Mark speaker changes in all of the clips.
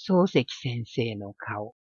Speaker 1: 漱石先生の顔。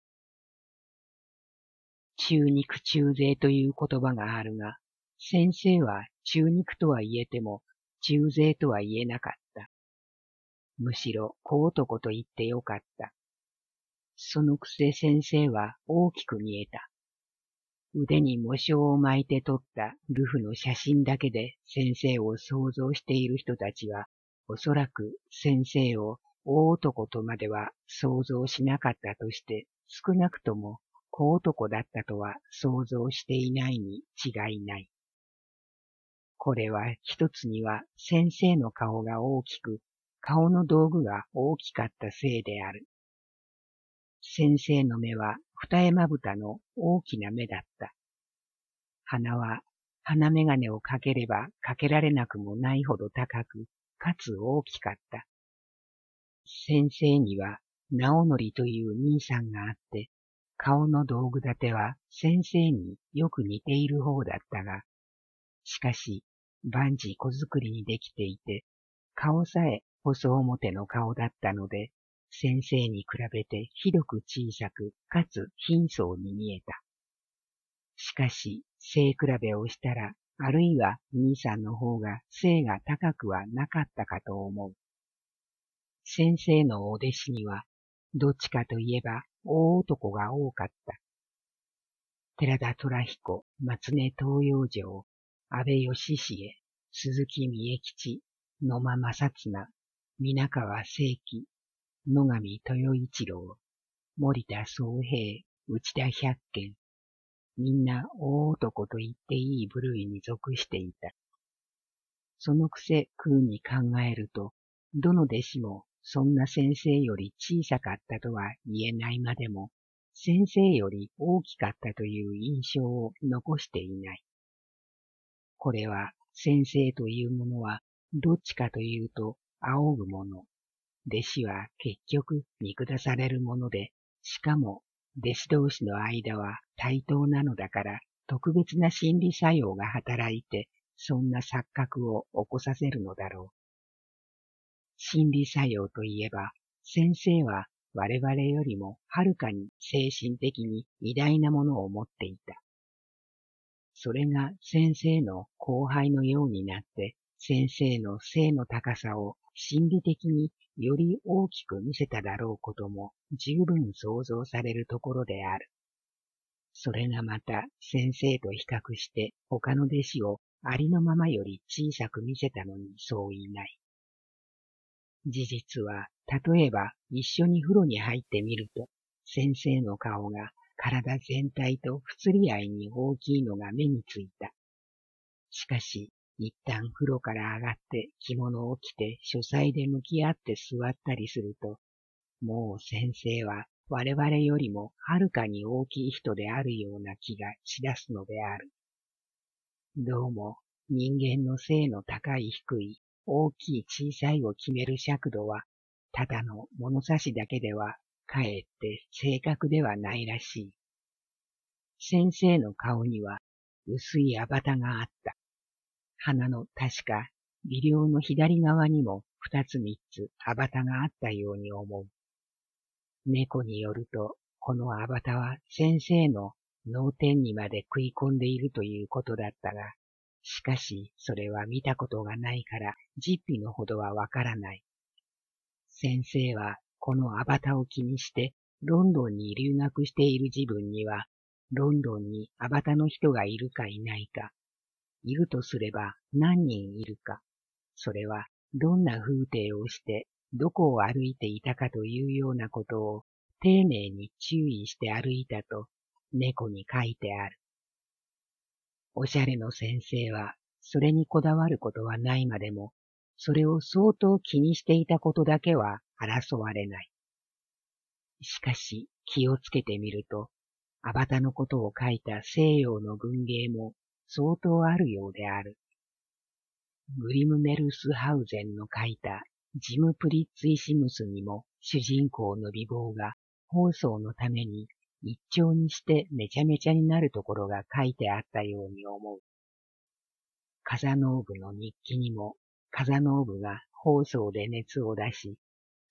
Speaker 1: 中肉中背という言葉があるが、先生は中肉とは言えても中背とは言えなかった。むしろ小男と言ってよかった。そのくせ先生は大きく見えた。腕に喪章を巻いて撮ったルフの写真だけで先生を想像している人たちは、おそらく先生を大男とまでは想像しなかったとして、少なくとも小男だったとは想像していないに違いない。これは一つには先生の顔が大きく、顔の道具が大きかったせいである。先生の目は二重まぶたの大きな目だった。鼻は鼻眼鏡をかければかけられなくもないほど高く、かつ大きかった。先生には直則という兄さんがあって、顔の道具立ては先生によく似ている方だったが、しかし万事子作りにできていて、顔さえ細表の顔だったので、先生に比べてひどく小さくかつ貧相に見えた。しかし背比べをしたら、あるいは兄さんの方が背が高くはなかったかと思う。先生のお弟子には、どっちかといえば大男が多かった。寺田虎彦、松根東洋城、安倍義重、鈴木三重吉、野間正綱、皆川清輝、野上豊一郎、森田宗平、内田百軒、みんな大男と言っていい部類に属していた。そのくせ空に考えると、どの弟子もそんな先生より小さかったとは言えないまでも、先生より大きかったという印象を残していない。これは先生というものはどっちかというと仰ぐもの。弟子は結局見下されるもので、しかも弟子同士の間は対等なのだから特別な心理作用が働いてそんな錯覚を起こさせるのだろう。心理作用といえば、先生は我々よりもはるかに精神的に偉大なものを持っていた。それが先生の後輩のようになって、先生の背の高さを心理的により大きく見せただろうことも十分想像されるところである。それがまた先生と比較して他の弟子をありのままより小さく見せたのにそういない。事実は、例えば一緒に風呂に入ってみると、先生の顔が体全体と不釣り合いに大きいのが目についた。しかし、一旦風呂から上がって着物を着て書斎で向き合って座ったりすると、もう先生は我々よりもはるかに大きい人であるような気がしだすのである。どうも人間の背の高い低い、大きい小さいを決める尺度は、ただの物差しだけではかえって正確ではないらしい。先生の顔には薄いあばたがあった。鼻の確か微量の左側にも二つ三つあばたがあったように思う。猫によると、このあばたは先生の脳天にまで食い込んでいるということだったが、しかしそれは見たことがないから実費のほどはわからない。先生はこのあばたを気にしてロンドンに留学している自分には、ロンドンにあばたの人がいるかいないか、いるとすれば何人いるか、それはどんな風景をしてどこを歩いていたかというようなことを丁寧に注意して歩いたと猫に書いてある。おしゃれの先生はそれにこだわることはないまでも、それを相当気にしていたことだけは争われない。しかし気をつけてみると、あばたのことを書いた西洋の文芸も相当あるようである。グリムメルスハウゼンの書いたジム・プリッツィシムスにも主人公の美貌が放送のために一丁にしてめちゃめちゃになるところが書いてあったように思う。カザノーブの日記にもカザノーブが放送で熱を出し、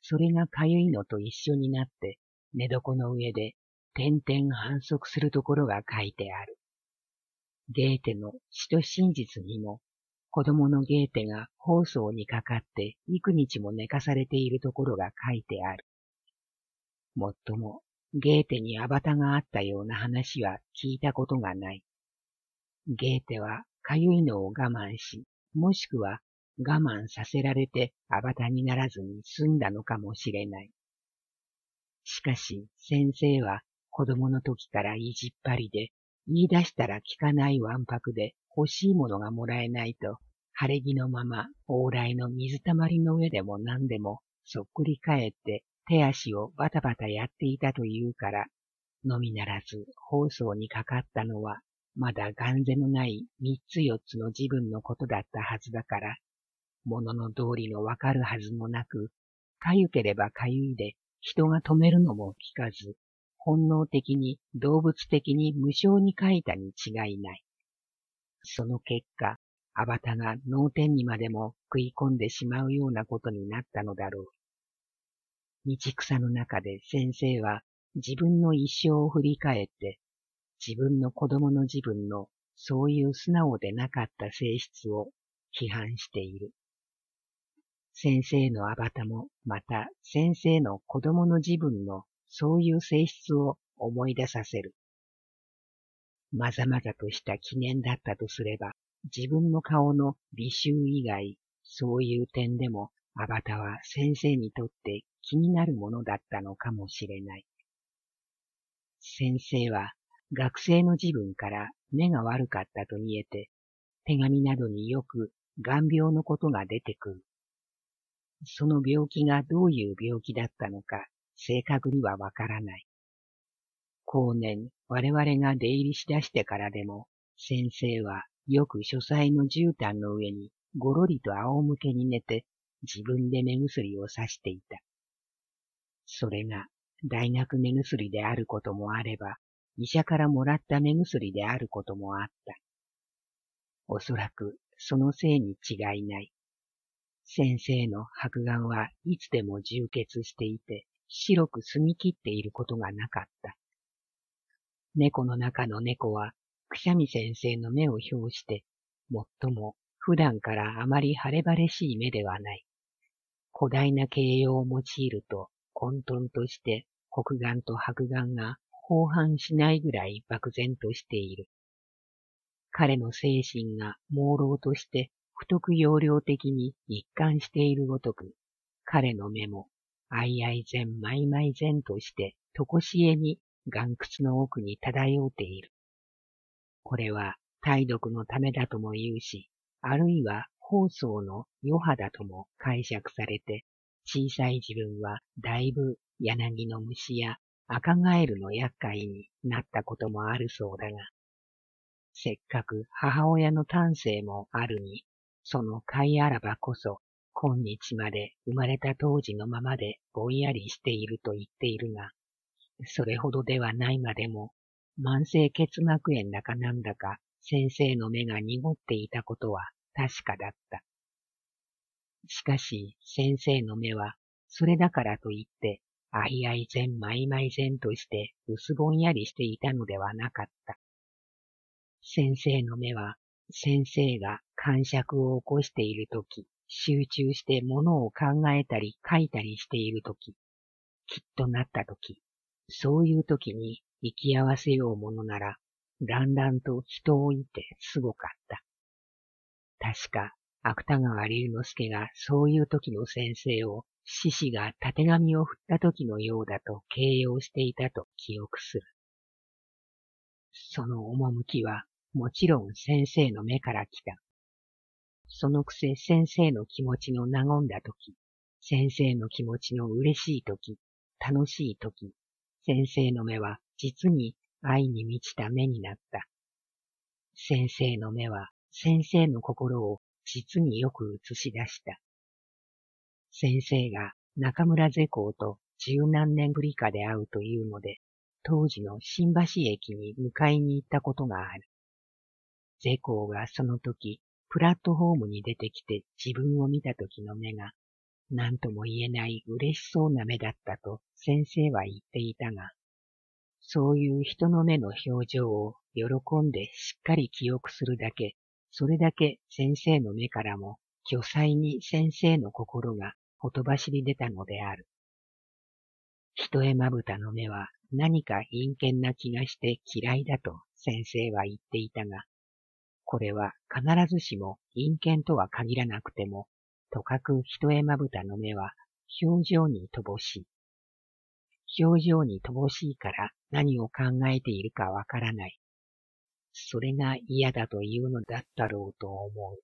Speaker 1: それがかゆいのと一緒になって、寝床の上で点々反則するところが書いてある。ゲーテの死と真実にも、子供のゲーテが放送にかかって幾日も寝かされているところが書いてある。もっとも、ゲーテにアバタがあったような話は聞いたことがない。ゲーテはかゆいのを我慢し、もしくは我慢させられてアバタにならずに済んだのかもしれない。しかし先生は子供の時から意地っ張りで、言い出したら聞かないわんぱくで欲しいものがもらえないと、晴れ着のまま往来の水たまりの上でも何でもそっくり返って手足をバタバタやっていたというから、のみならず放送にかかったのはまだ眼背のない三つ四つの自分のことだったはずだから、ものの通りのわかるはずもなく、かゆければかゆいで人が止めるのも聞かず、本能的に動物的に無性に書いたに違いない。その結果、アバタが脳天にまでも食い込んでしまうようなことになったのだろう。道草の中で先生は自分の一生を振り返って、自分の子供の自分のそういう素直でなかった性質を批判している。先生のアバタもまた先生の子供の自分のそういう性質を思い出させる。まざまざとした記念だったとすれば、自分の顔の美醜以外、そういう点でもアバタは先生にとって気になるものだったのかもしれない。先生は学生の自分から目が悪かったと見えて、手紙などによく眼病のことが出てくる。その病気がどういう病気だったのか正確にはわからない。後年我々が出入りしだしてからでも、先生はよく書斎の絨毯の上にごろりと仰向けに寝て自分で目薬をさしていた。それが大学目薬であることもあれば、医者からもらった目薬であることもあった。おそらくそのせいに違いない。先生の白眼はいつでも充血していて、白く澄み切っていることがなかった。猫の中の猫は、くしゃみ先生の目を表して、もっとも普段からあまり晴れ晴れしい目ではない。古代な形容を用いると、混沌として黒眼と白眼が包含しないぐらい漠然としている。彼の精神が朦朧として不得要領的に一貫しているごとく、彼の目も、あいあい然まいまい然として、とこしえに眼窟の奥に漂っている。これは体読のためだとも言うし、あるいは放送の余波だとも解釈されて、小さい自分はだいぶ柳の虫や赤ガエルの厄介になったこともあるそうだが、せっかく母親の丹精もあるに、その甲斐あらばこそ、今日まで生まれた当時のままでぼんやりしていると言っているが、それほどではないまでも、慢性結膜炎だかなんだか先生の目が濁っていたことは確かだった。しかし先生の目は、それだからといって、あいあい然まいまい然として薄ぼんやりしていたのではなかった。先生の目は、先生が癇癪を起こしているとき、集中してものを考えたり書いたりしているとき、きっとなったとき、そういうときに生き合わせようものなら、だんだんと人をいてすごかった。確か、芥川龍之介がそういうときの先生を、獅子がたてがみを振ったときのようだと形容していたと記憶する。その趣は、もちろん先生の目から来た。そのくせ先生の気持ちの和んだとき、先生の気持ちの嬉しいとき、楽しいとき、先生の目は実に愛に満ちた目になった。先生の目は先生の心を実によく映し出した。先生が中村世公と十何年ぶりかで会うというので、当時の新橋駅に迎えに行ったことがある。世公がその時、プラットホームに出てきて自分を見た時の目が、 何とも言えない嬉しそうな目だったと先生は言っていたが、そういう人の目の表情を喜んでしっかり記憶するだけ、それだけ先生の目からも巨細に先生の心がほとばしり出たのである。一重まぶたの目は何か陰険な気がして嫌いだと先生は言っていたが、これは必ずしも陰険とは限らなくても、とかく一重まぶたの目は表情に乏しい。表情に乏しいから何を考えているかわからない。それが嫌だというのだったろうと思う。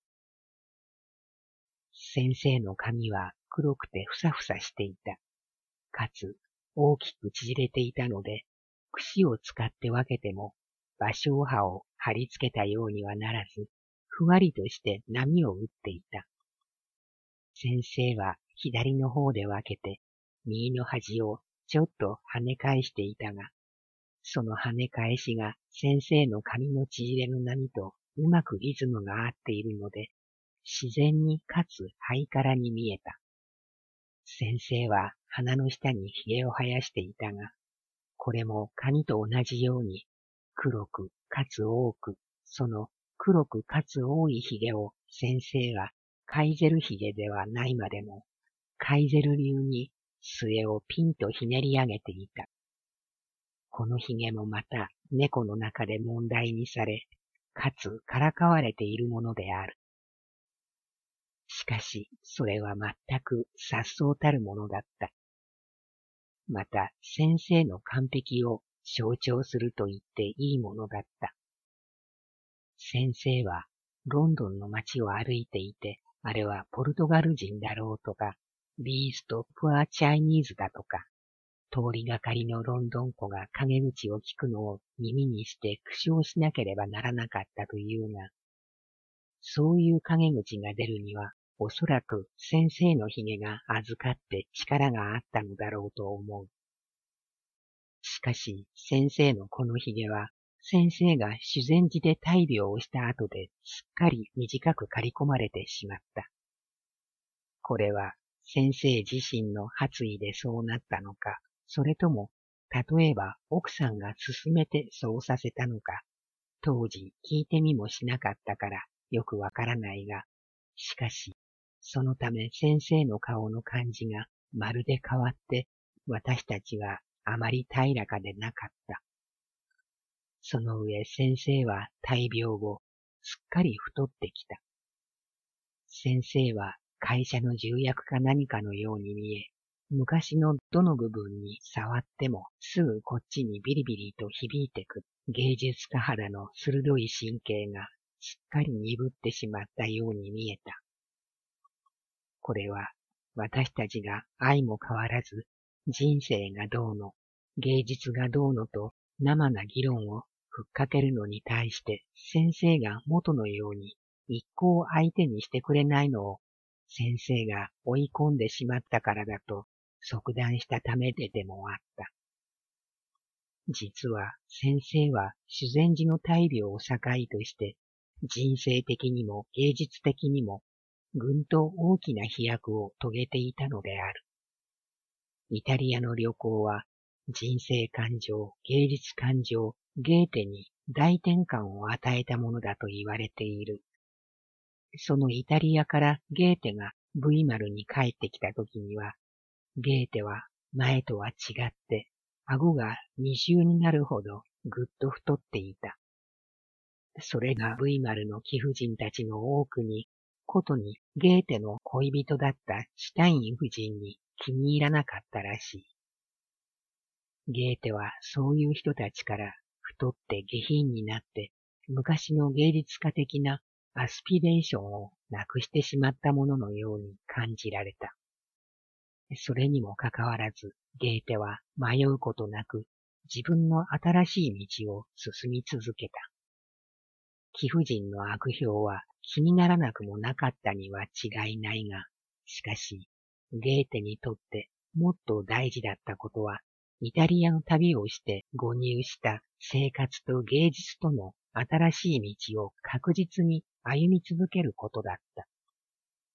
Speaker 1: 先生の髪は黒くてふさふさしていた。かつ大きく縮れていたので、櫛を使って分けても芭蕉葉を貼り付けたようにはならず、ふわりとして波を打っていた。先生は左の方で分けて、右の端をちょっと跳ね返していたが、その跳ね返しが先生の髪の縮れの波とうまくリズムが合っているので、自然にかつハイカラに見えた。先生は鼻の下に髭を生やしていたが、これも髪と同じように黒くかつ多く、その黒くかつ多い髭を先生はカイゼル髭ではないまでも、カイゼル流に末をピンとひねり上げていた。この髭もまた猫の中で問題にされ、かつからかわれているものである。しかし、それは全く颯爽たるものだった。また、先生の完璧を象徴すると言っていいものだった。先生は、ロンドンの街を歩いていて、あれはポルトガル人だろうとか、ビースト・プア・チャイニーズだとか、通りがかりのロンドン子が陰口を聞くのを耳にして苦笑しなければならなかったというが、そういう陰口が出るには、おそらく先生の髭が預かって力があったのだろうと思う。しかし先生のこの髭は、先生が修善寺で大病をした後ですっかり短く刈り込まれてしまった。これは先生自身の発意でそうなったのか、それとも、例えば奥さんが勧めてそうさせたのか、当時聞いてみもしなかったからよくわからないが、しかし、そのため先生の顔の感じがまるで変わって、私たちはあまり平らかでなかった。その上先生は大病後、すっかり太ってきた。先生は会社の重役か何かのように見え、昔のどの部分に触ってもすぐこっちにビリビリと響いてくる芸術家肌の鋭い神経がしっかり鈍ってしまったように見えた。これは私たちが相も変わらず人生がどうの、芸術がどうのと生な議論をふっかけるのに対して先生が元のように一向相手にしてくれないのを先生が追い込んでしまったからだと即断したためでもあった。実は先生は修善寺の大病を境として人生的にも芸術的にもぐんと大きな飛躍を遂げていたのである。イタリアの旅行は人生感情、芸術感情、ゲーテに大転換を与えたものだと言われている。そのイタリアからゲーテがブイマルに帰ってきた時には、ゲーテは前とは違って顎が二重になるほどぐっと太っていた。それがブイマルの貴婦人たちの多くに、ことにゲーテの恋人だったシュタイン夫人に気に入らなかったらしい。ゲーテはそういう人たちから太って下品になって昔の芸術家的なアスピレーションをなくしてしまったもののように感じられた。それにもかかわらず、ゲーテは迷うことなく自分の新しい道を進み続けた。貴婦人の悪評は気にならなくもなかったには違いないが、しかし、ゲーテにとってもっと大事だったことは、イタリアの旅をして誤入した生活と芸術との新しい道を確実に歩み続けることだった。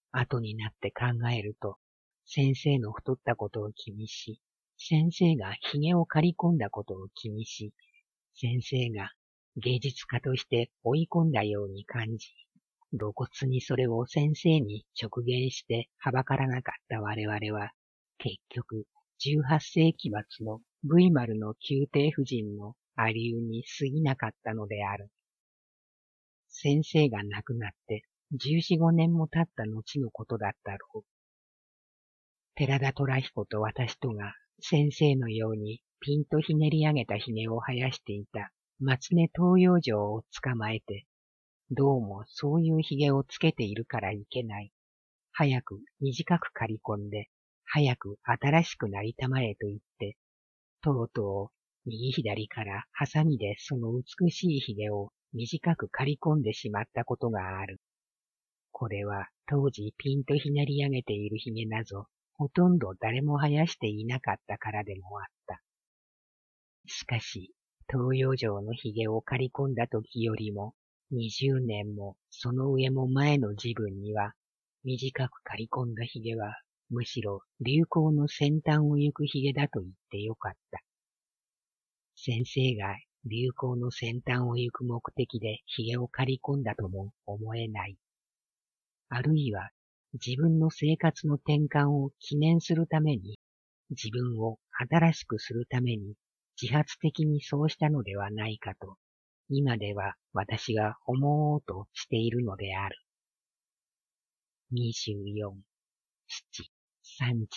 Speaker 1: 後になって考えると、先生の太ったことを気にし、先生が髭を刈り込んだことを気にし、先生が芸術家として追い込んだように感じ、露骨にそれを先生に直言してはばからなかった我々は、結局、18世紀末の V 丸の宮廷婦人のありうに過ぎなかったのである。先生が亡くなって14、15年も経った後のことだったろう。寺田虎彦と私とが先生のようにピンとひねり上げた髭を生やしていた松根東洋城を捕まえて、どうもそういう髭をつけているからいけない。早く短く刈り込んで、早く新しくなりたまえと言って、とうとう右左からハサミでその美しい髭を短く刈り込んでしまったことがある。これは当時ピンとひねり上げている髭など、ほとんど誰も生やしていなかったからでもあった。しかし、東洋城の髭を刈り込んだ時よりも、20年もその上も前の自分には、短く刈り込んだ髭は、むしろ流行の先端を行く髭だと言ってよかった。先生が流行の先端を行く目的で髭を刈り込んだとも思えない。あるいは自分の生活の転換を記念するために、自分を新しくするために自発的にそうしたのではないかと、今では私が思おうとしているのである。24、7、30。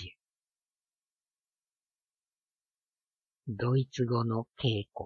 Speaker 1: ドイツ語の稽古。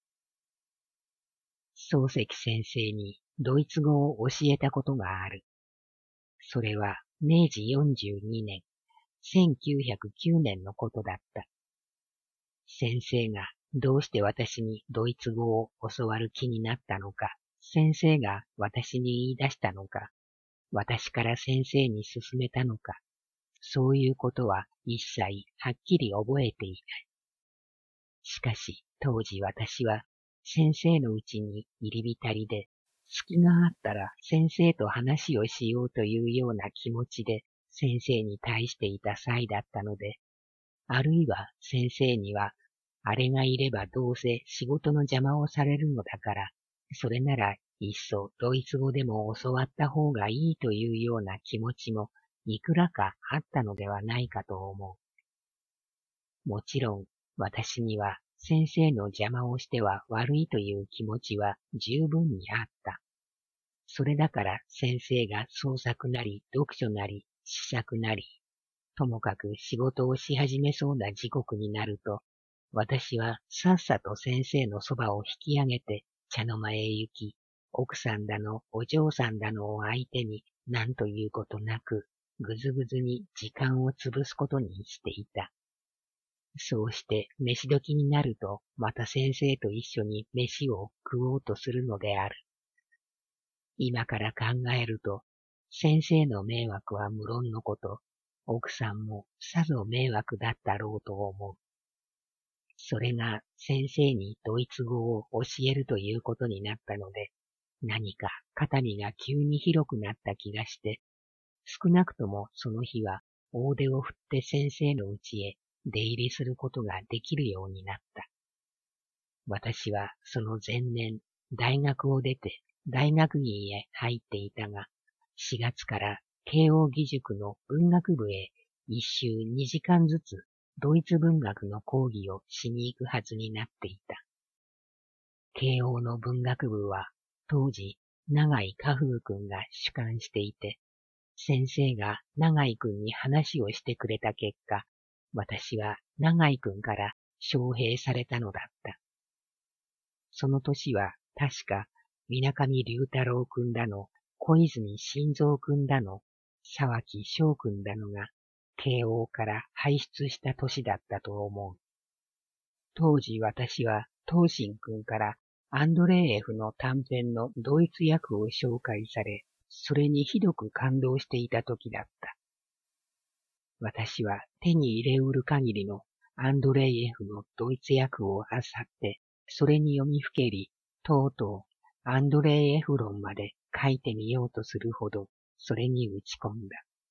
Speaker 1: 漱石先生にドイツ語を教えたことがある。それは明治42年、1909年のことだった。先生がどうして私にドイツ語を教わる気になったのか、先生が私に言い出したのか、私から先生に勧めたのか、そういうことは一切はっきり覚えていない。しかし当時私は先生のうちに入り浸りで、隙があったら先生と話をしようというような気持ちで先生に対していた際だったので、あるいは先生には、あれがいればどうせ仕事の邪魔をされるのだから、それならいっそドイツ語でも教わった方がいいというような気持ちもいくらかあったのではないかと思う。もちろん私には先生の邪魔をしては悪いという気持ちは十分にあった。それだから先生が創作なり読書なり詩作なり、ともかく仕事をし始めそうな時刻になると、私はさっさと先生のそばを引き上げて茶の間へ行き、奥さんだのお嬢さんだのを相手に何ということなく、ぐずぐずに時間を潰すことにしていた。そうして飯時になると、また先生と一緒に飯を食おうとするのである。今から考えると、先生の迷惑は無論のこと、奥さんもさぞ迷惑だったろうと思う。それが先生にドイツ語を教えるということになったので、何か肩身が急に広くなった気がして、少なくともその日は大手を振って先生の家へ出入りすることができるようになった。私はその前年、大学を出て大学院へ入っていたが、4月から慶応義塾の文学部へ1週2時間ずつドイツ文学の講義をしに行くはずになっていた。慶応の文学部は当時永井家風君が主管していて、先生が永井君に話をしてくれた結果、私は永井君から招聘されたのだった。その年は確か水上龍太郎君だの、小泉晋三君だの、沢木翔君だのが慶応から輩出した年だったと思う。当時私は東進君からアンドレーエフの短編のドイツ訳を紹介され、それにひどく感動していた時だった。私は手に入れうる限りのアンドレイエフのドイツ訳を漁って、それに読みふけり、とうとうアンドレイエフ論まで書いてみようとするほど、それに打ち込んだ。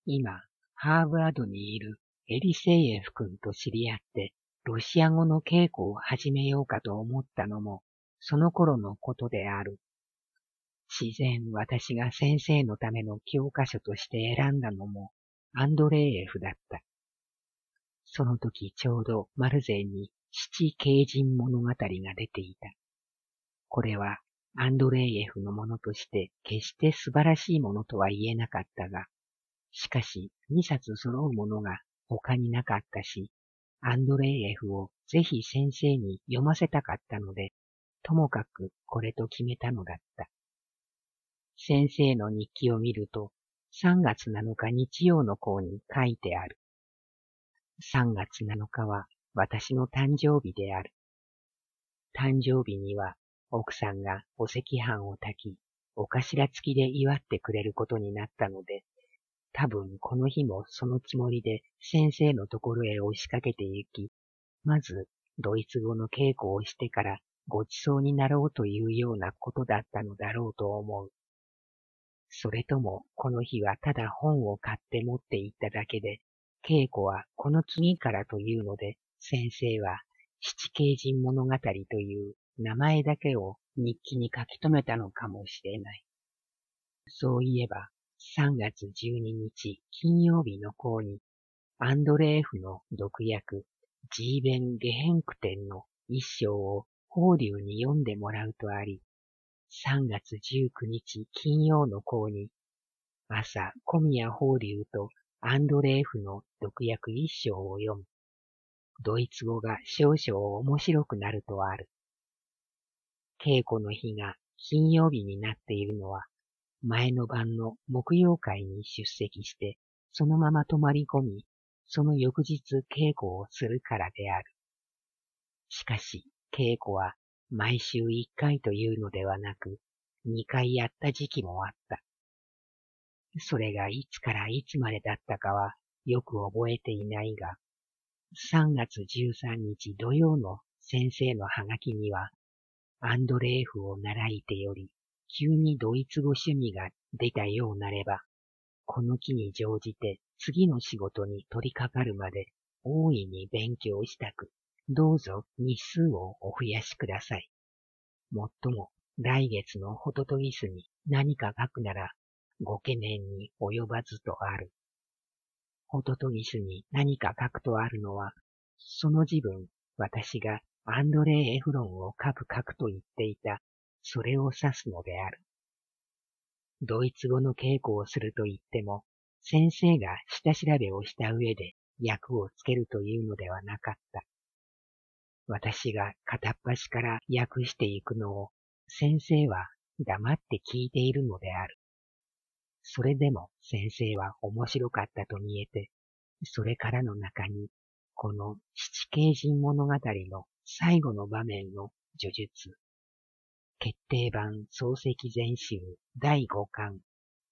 Speaker 1: 今、ハーバードにいるエリセイエフ君と知り合って、ロシア語の稽古を始めようかと思ったのも、その頃のことである。自然私が先生のための教科書として選んだのも、アンドレーエフだった。その時ちょうどマルゼンに七啓人物語が出ていた。これはアンドレーエフのものとして決して素晴らしいものとは言えなかったが、しかし2冊揃うものが他になかったし、アンドレーエフをぜひ先生に読ませたかったので、ともかくこれと決めたのだった。先生の日記を見ると、3月7日日曜の項に書いてある。3月7日は私の誕生日である。誕生日には奥さんがお赤飯を炊き、お頭付きで祝ってくれることになったので、多分この日もそのつもりで先生のところへ押しかけて行き、まずドイツ語の稽古をしてからごちそうになろうというようなことだったのだろうと思う。それともこの日はただ本を買って持って行っただけで、稽古はこの次からというので、先生は七啓人物語という名前だけを日記に書き留めたのかもしれない。そういえば、3月12日金曜日の項に、アンドレーフの毒薬、ジーベン・ゲヘンクテンの一章を法隆に読んでもらうとあり、3月19日金曜の項に、朝、小宮法隆とアンドレーフの毒薬一章を読む。ドイツ語が少々面白くなるとある。稽古の日が金曜日になっているのは、前の晩の木曜会に出席して、そのまま泊まり込み、その翌日稽古をするからである。しかし、稽古は毎週1回というのではなく、2回やった時期もあった。それがいつからいつまでだったかはよく覚えていないが、3月13日土曜の先生のハガキには、アンドレーフを習いてより、急にドイツ語趣味が出たようなれば、この機に乗じて次の仕事に取り掛かるまで大いに勉強したく、どうぞ日数をお増やしください。もっとも来月のホトトギスに何か書くならご懸念に及ばずとある。ホトトギスに何か書くとあるのは、その時分私がアンドレー・エフロンを書くと言っていた、それを指すのである。ドイツ語の稽古をすると言っても、先生が下調べをした上で訳をつけるというのではなかった。私が片っ端から訳していくのを、先生は黙って聞いているのである。それでも先生は面白かったと見えて、それからの中に、この七啓人物語の最後の場面の叙述、決定版漱石全集第5巻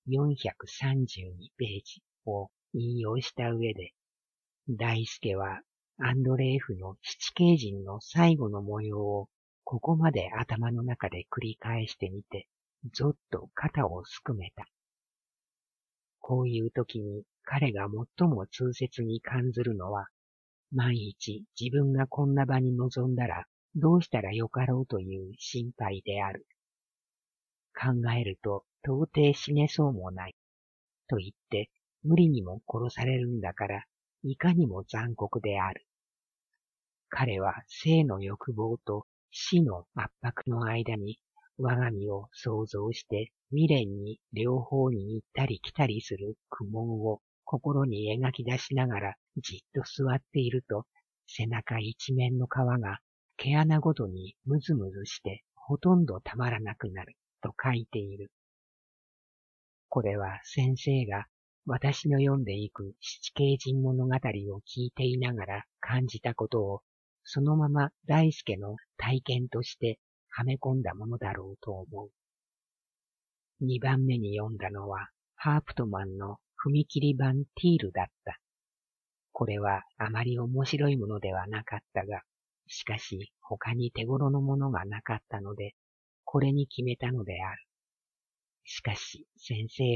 Speaker 1: 432ページを引用した上で、大輔はアンドレーフの七啓人の最後の模様をここまで頭の中で繰り返してみて、ぞっと肩をすくめた。こういう時に彼が最も痛切に感ずるのは、万一自分がこんな場に臨んだらどうしたらよかろうという心配である。考えると到底死ねそうもない。と言って無理にも殺されるんだから、いかにも残酷である。彼は生の欲望と死の圧迫の間に我が身を想像して未練に両方に行ったり来たりする苦悶を心に描き出しながらじっと座っていると、背中一面の皮が毛穴ごとにムズムズしてほとんどたまらなくなると書いている。これは先生が私の読んでいく七啓人物語を聞いていながら感じたことをそのまま大輔の体験としてはめ込んだものだろうと思う。2番目に読んだのはハープトマンの踏切版ティールだった。これはあまり面白いものではなかったが、しかし他に手頃のものがなかったので、これに決めたのである。しかし先生は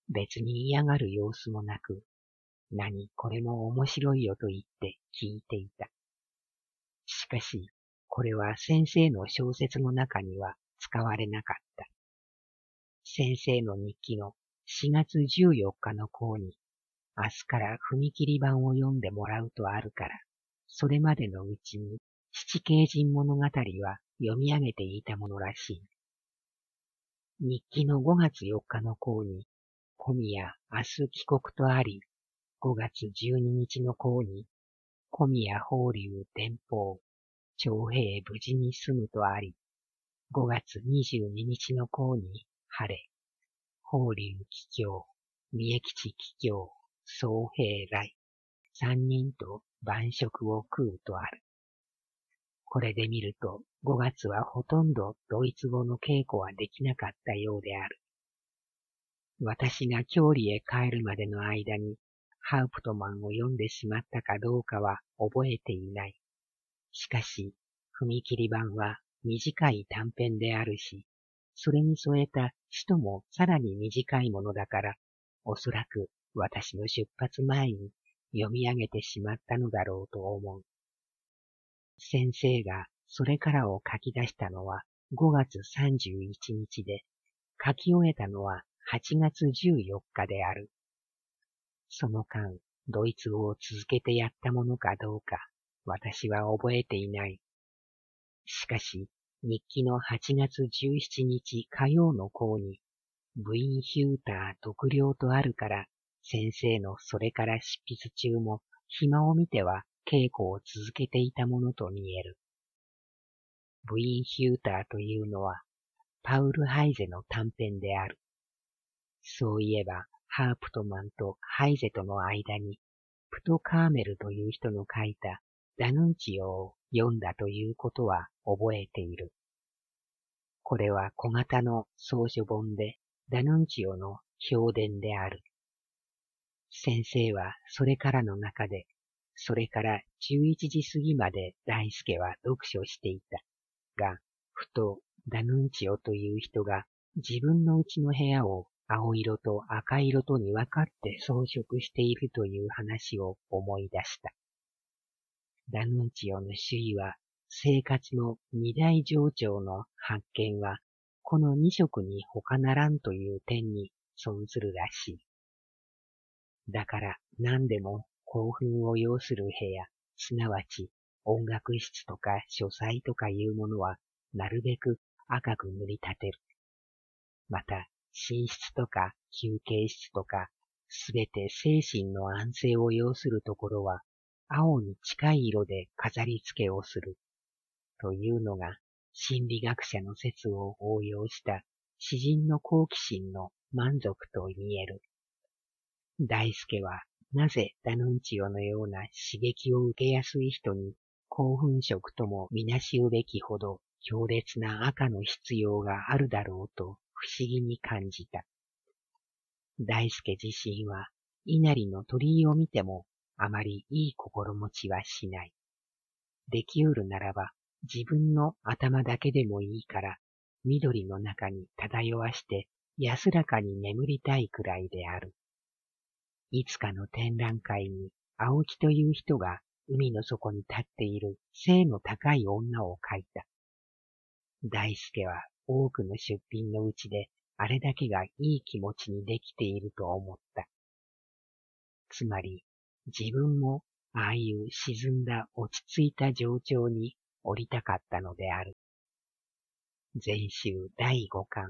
Speaker 1: 別に嫌がる様子もなく、何これも面白いよと言って聞いていた。しかし、これは先生の小説の中には使われなかった。先生の日記の4月14日の項に、明日から踏切版を読んでもらうとあるから、それまでのうちに七景神物語は読み上げていたものらしい。日記の5月4日の項に、小宮明日帰国とあり、5月12日の項に、小宮法隆伝報、長平無事に住むとあり、5月22日の項に、晴れ、法隆帰郷、三重吉帰郷、宗平来、3人と晩食を食うとある。これで見ると、5月はほとんどドイツ語の稽古はできなかったようである。私が郷里へ帰るまでの間に、ハウプトマンを読んでしまったかどうかは覚えていない。しかし、踏切版は短い短編であるし、それに添えた詩ともさらに短いものだから、おそらく私の出発前に読み上げてしまったのだろうと思う。先生がそれからを書き出したのは5月31日で、書き終えたのは8月14日である。その間、ドイツ語を続けてやったものかどうか、私は覚えていない。しかし、日記の8月17日火曜の項に、部員ヒューター独了とあるから、先生のそれから執筆中も暇を見ては稽古を続けていたものと見える。部員ヒューターというのは、パウル・ハイゼの短編である。そういえば、ハープトマンとハイゼとの間に、プト・カーメルという人の書いたダヌンチオを読んだということは覚えている。これは小型の草書本で、ダヌンチオの評伝である。先生はそれからの中で、それから11時過ぎまで大輔は読書していた。が、ふとダヌンチオという人が自分の家の部屋を青色と赤色とに分かって装飾しているという話を思い出した。ダヌンチオの主意は、生活の二大情緒の発見は、この二色に他ならんという点に存ずるらしい。だから何でも興奮を要する部屋、すなわち音楽室とか書斎とかいうものは、なるべく赤く塗り立てる。また、寝室とか休憩室とか、すべて精神の安静を要するところは、青に近い色で飾り付けをする。というのが、心理学者の説を応用した詩人の好奇心の満足と言える。大輔は、なぜダヌンチオのような刺激を受けやすい人に興奮色ともみなしうべきほど強烈な赤の必要があるだろうと不思議に感じた。大輔自身は稲荷の鳥居を見てもあまりいい心持ちはしない。できうるならば自分の頭だけでもいいから緑の中に漂わして安らかに眠りたいくらいである。いつかの展覧会に青木という人が海の底に立っている背の高い女を描いた。大輔は多くの出品のうちであれだけがいい気持ちにできていると思った。つまり自分もああいう沈んだ落ち着いた情緒に降りたかったのである。全集第5巻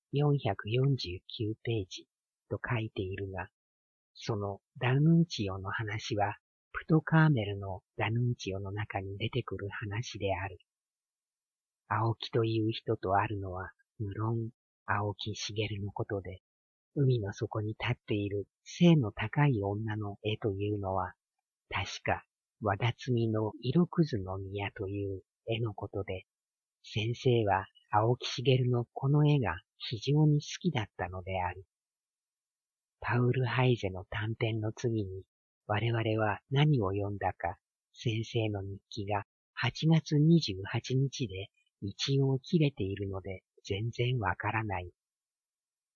Speaker 1: 449ページと書いているが、そのダヌンチオの話はプトカーメルのダヌンチオの中に出てくる話である。青木という人とあるのは無論青木茂のことで、海の底に立っている背の高い女の絵というのは、確か和田摘みの色くずの宮という絵のことで、先生は青木茂のこの絵が非常に好きだったのである。パウル・ハイゼの短編の次に、我々は何を読んだか、先生の日記が8月28日で一応切れているので全然わからない。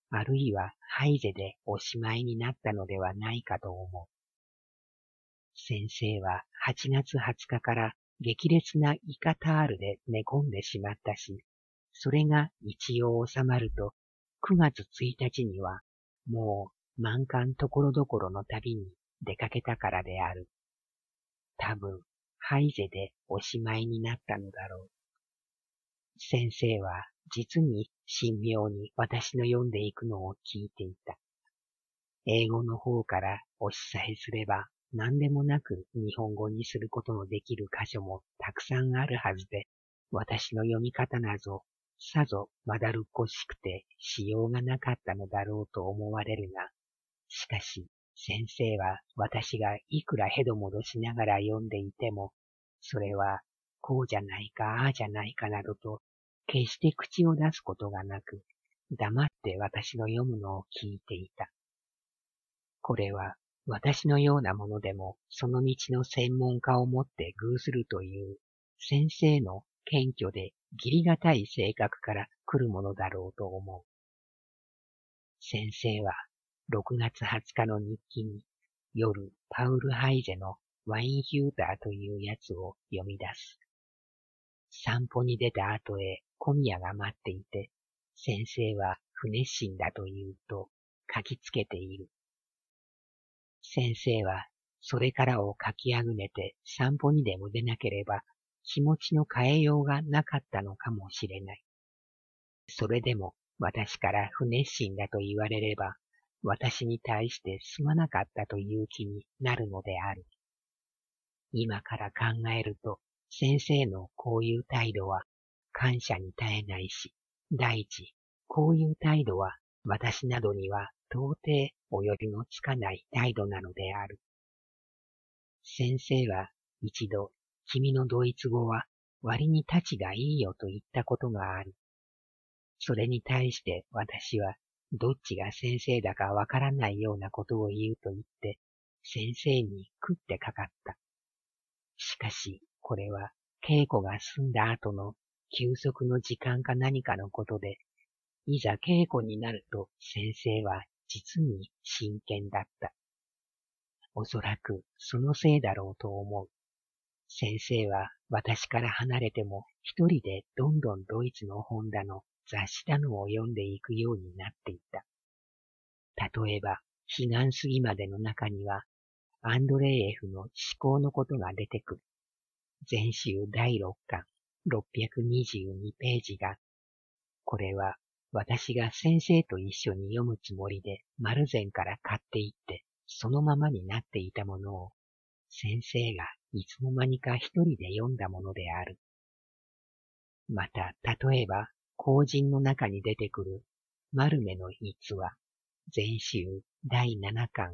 Speaker 1: あるいはハイゼでおしまいになったのではないかと思う。先生は8月20日から激烈なイカタールで寝込んでしまったし、それが一応収まると、9月1日にはもう満館ところどころの旅に出かけたからである。多分、ハイゼでおしまいになったのだろう。先生は実に神妙に私の読んでいくのを聞いていた。英語の方からおしさえすれば何でもなく日本語にすることのできる箇所もたくさんあるはずで、私の読み方などさぞまだるっこしくてしようがなかったのだろうと思われるが、しかし先生は私がいくらへどもどしながら読んでいても、それはこうじゃないかああじゃないかなどと決して口を出すことがなく、黙って私の読むのを聞いていた。これは私のようなものでもその道の専門家をもって偶するという先生の謙虚で義理がたい性格から来るものだろうと思う。先生は6月20日の日記に夜パウル・ハイゼのワインヒューターというやつを読み出す。散歩に出た後へ小宮が待っていて、先生は不熱心だと言うと書きつけている。先生はそれからを書きあぐねて散歩にでも出なければ気持ちの変えようがなかったのかもしれない。それでも私から不熱心だと言われれば、私に対してすまなかったという気になるのである。今から考えると、先生のこういう態度は感謝に耐えないし、第一、こういう態度は私などには到底及びのつかない態度なのである。先生は一度、君のドイツ語は割にたちがいいよと言ったことがある。それに対して私はどっちが先生だかわからないようなことを言うと言って、先生に食ってかかった。しかし、これは稽古が済んだ後の休息の時間か何かのことで、いざ稽古になると先生は実に真剣だった。おそらくそのせいだろうと思う。先生は私から離れても一人でどんどんドイツの本だの雑誌だのを読んでいくようになっていた。例えば、彼岸過ぎまでの中には、アンドレイエフの思考のことが出てくる。全集第6巻、622ページが、これは私が先生と一緒に読むつもりで丸善から買っていって、そのままになっていたものを、先生がいつの間にか一人で読んだものである。また、例えば、後人の中に出てくる、マルメの逸話、全集第7巻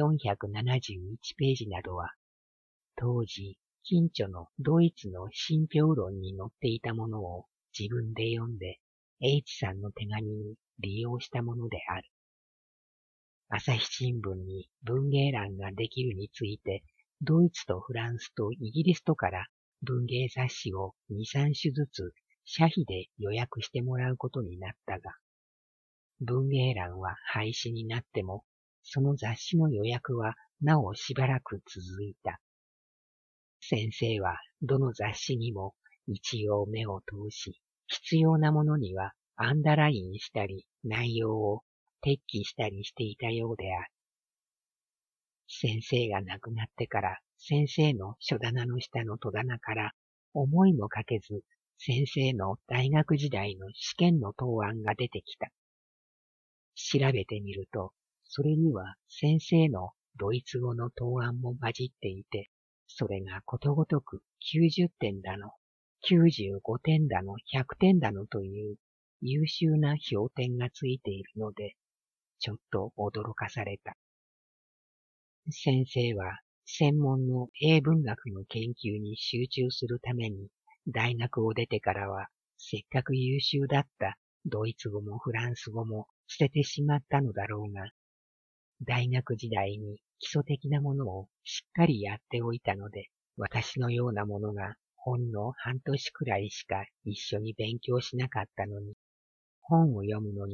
Speaker 1: 471ページなどは、当時、近所のドイツの新評論に載っていたものを自分で読んで、H さんの手紙に利用したものである。朝日新聞に文芸欄ができるについて、ドイツとフランスとイギリスとから文芸雑誌を2、3種ずつ社費で予約してもらうことになったが、文芸欄は廃止になっても、その雑誌の予約はなおしばらく続いた。先生はどの雑誌にも一応目を通し、必要なものにはアンダーラインしたり内容を撤記したりしていたようである。先生が亡くなってから先生の書棚の下の戸棚から思いもかけず先生の大学時代の試験の答案が出てきた。調べてみると、それには先生のドイツ語の答案も混じっていて、それがことごとく90点だの、95点だの、100点だのという優秀な評点がついているので、ちょっと驚かされた。先生は専門の英文学の研究に集中するために、大学を出てからはせっかく優秀だったドイツ語もフランス語も捨ててしまったのだろうが、大学時代に基礎的なものをしっかりやっておいたので、私のようなものがほんの半年くらいしか一緒に勉強しなかったのに、本を読むのに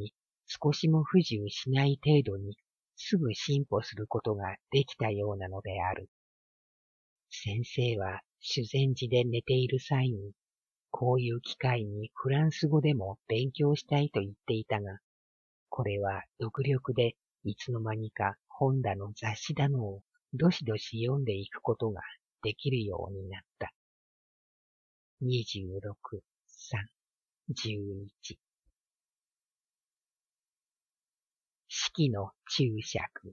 Speaker 1: 少しも不自由しない程度にすぐ進歩することができたようなのである。先生は修禅寺で寝ている際に、こういう機会にフランス語でも勉強したいと言っていたが、これは独力でいつの間にか本だの雑誌だのをどしどし読んでいくことができるようになった。26、3、12式の注釈。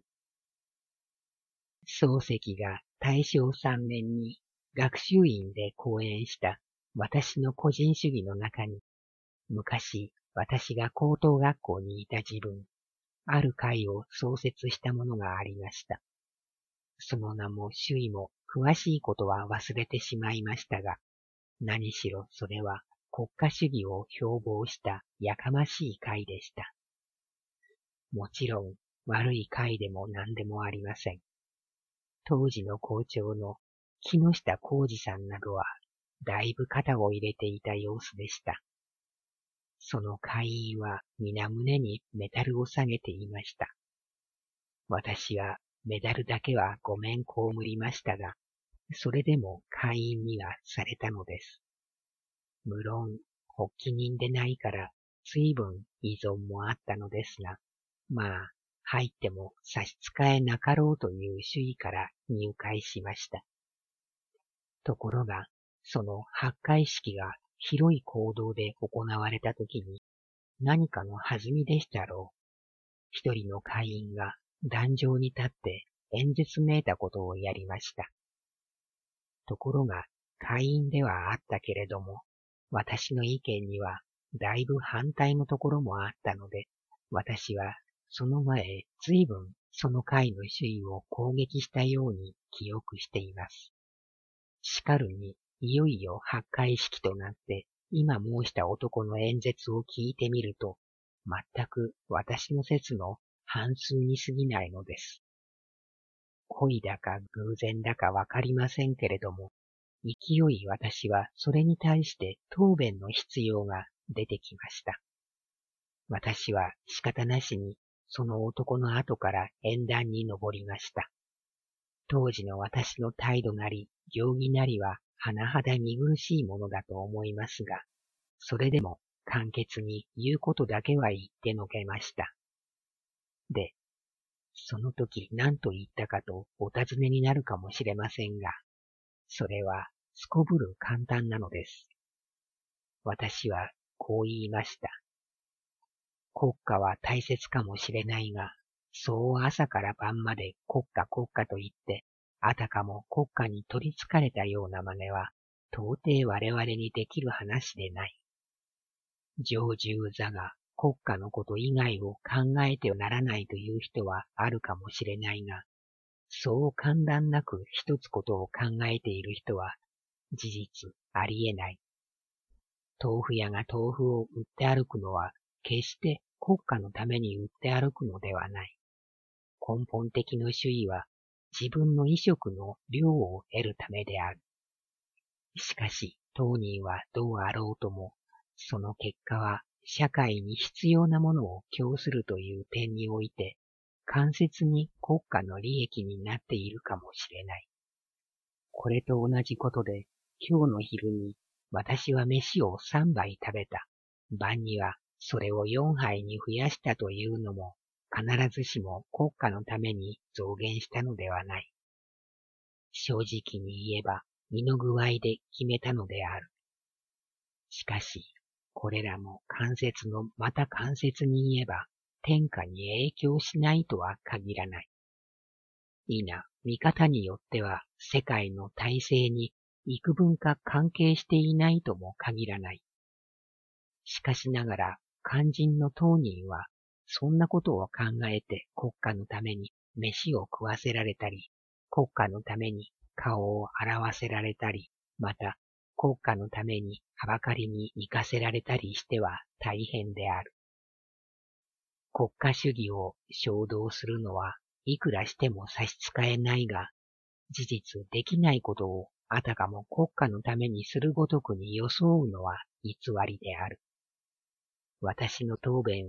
Speaker 1: 漱石が大正3年に学習院で講演した私の個人主義の中に、昔私が高等学校にいた自分、ある会を創設したものがありました。その名も主義も詳しいことは忘れてしまいましたが、何しろそれは国家主義を標榜したやかましい会でした。もちろん悪い会でも何でもありません。当時の校長の木下浩二さんなどはだいぶ肩を入れていた様子でした。その会員は皆胸にメダルを下げていました。私はメダルだけはごめん被りましたが、それでも会員にはされたのです。無論、発起人でないから随分依存もあったのですが、まあ、入っても差し支えなかろうという主義から入会しました。ところが、その発会式が広い講堂で行われたときに、何かの弾みでしたろう。一人の会員が壇上に立って演説めいたことをやりました。ところが、会員ではあったけれども、私の意見にはだいぶ反対のところもあったので、私はその前、随分その会の主位を攻撃したように記憶しています。しかるに、いよいよ発会式となって、今申した男の演説を聞いてみると、全く私の説の半数に過ぎないのです。故意だか偶然だかわかりませんけれども、勢い私はそれに対して答弁の必要が出てきました。私は仕方なしにその男の後から演壇に登りました。当時の私の態度なり、行儀なりは甚だ見苦しいものだと思いますが、それでも簡潔に言うことだけは言ってのけました。で、その時何と言ったかとお尋ねになるかもしれませんが、それはすこぶる簡単なのです。私はこう言いました。国家は大切かもしれないが、そう朝から晩まで国家国家と言って、あたかも国家に取り憑かれたような真似は、到底我々にできる話でない。常住座が国家のこと以外を考えてはならないという人はあるかもしれないが、そう簡単なく一つことを考えている人は、事実ありえない。豆腐屋が豆腐を売って歩くのは、決して国家のために売って歩くのではない。根本的な主義は自分の衣食の量を得るためである。しかし当人はどうあろうとも、その結果は社会に必要なものを供するという点において、間接に国家の利益になっているかもしれない。これと同じことで、今日の昼に私は飯を3杯食べた。晩にはそれを4杯に増やしたというのも、必ずしも国家のために増減したのではない。正直に言えば、身の具合で決めたのである。しかし、これらも間接のまた間接に言えば、天下に影響しないとは限らない。いな、見方によっては世界の体制に幾分か関係していないとも限らない。しかしながら、肝心の当人は、そんなことを考えて国家のために飯を食わせられたり、国家のために顔を洗わせられたり、また国家のためにはばかりに行かせられたりしては大変である。国家主義を衝動するのはいくらしても差し支えないが、事実できないことをあたかも国家のためにするごとくに装うのは偽りである。私の答弁は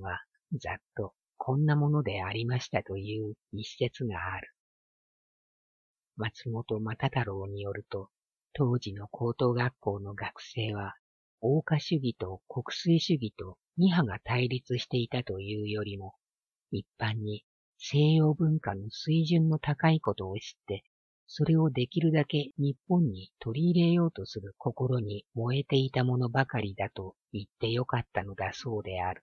Speaker 1: ざっとこんなものでありましたという一節がある。松本又太郎によると、当時の高等学校の学生は、欧化主義と国粋主義と二派が対立していたというよりも、一般に西洋文化の水準の高いことを知って、それをできるだけ日本に取り入れようとする心に燃えていたものばかりだと言ってよかったのだそうである。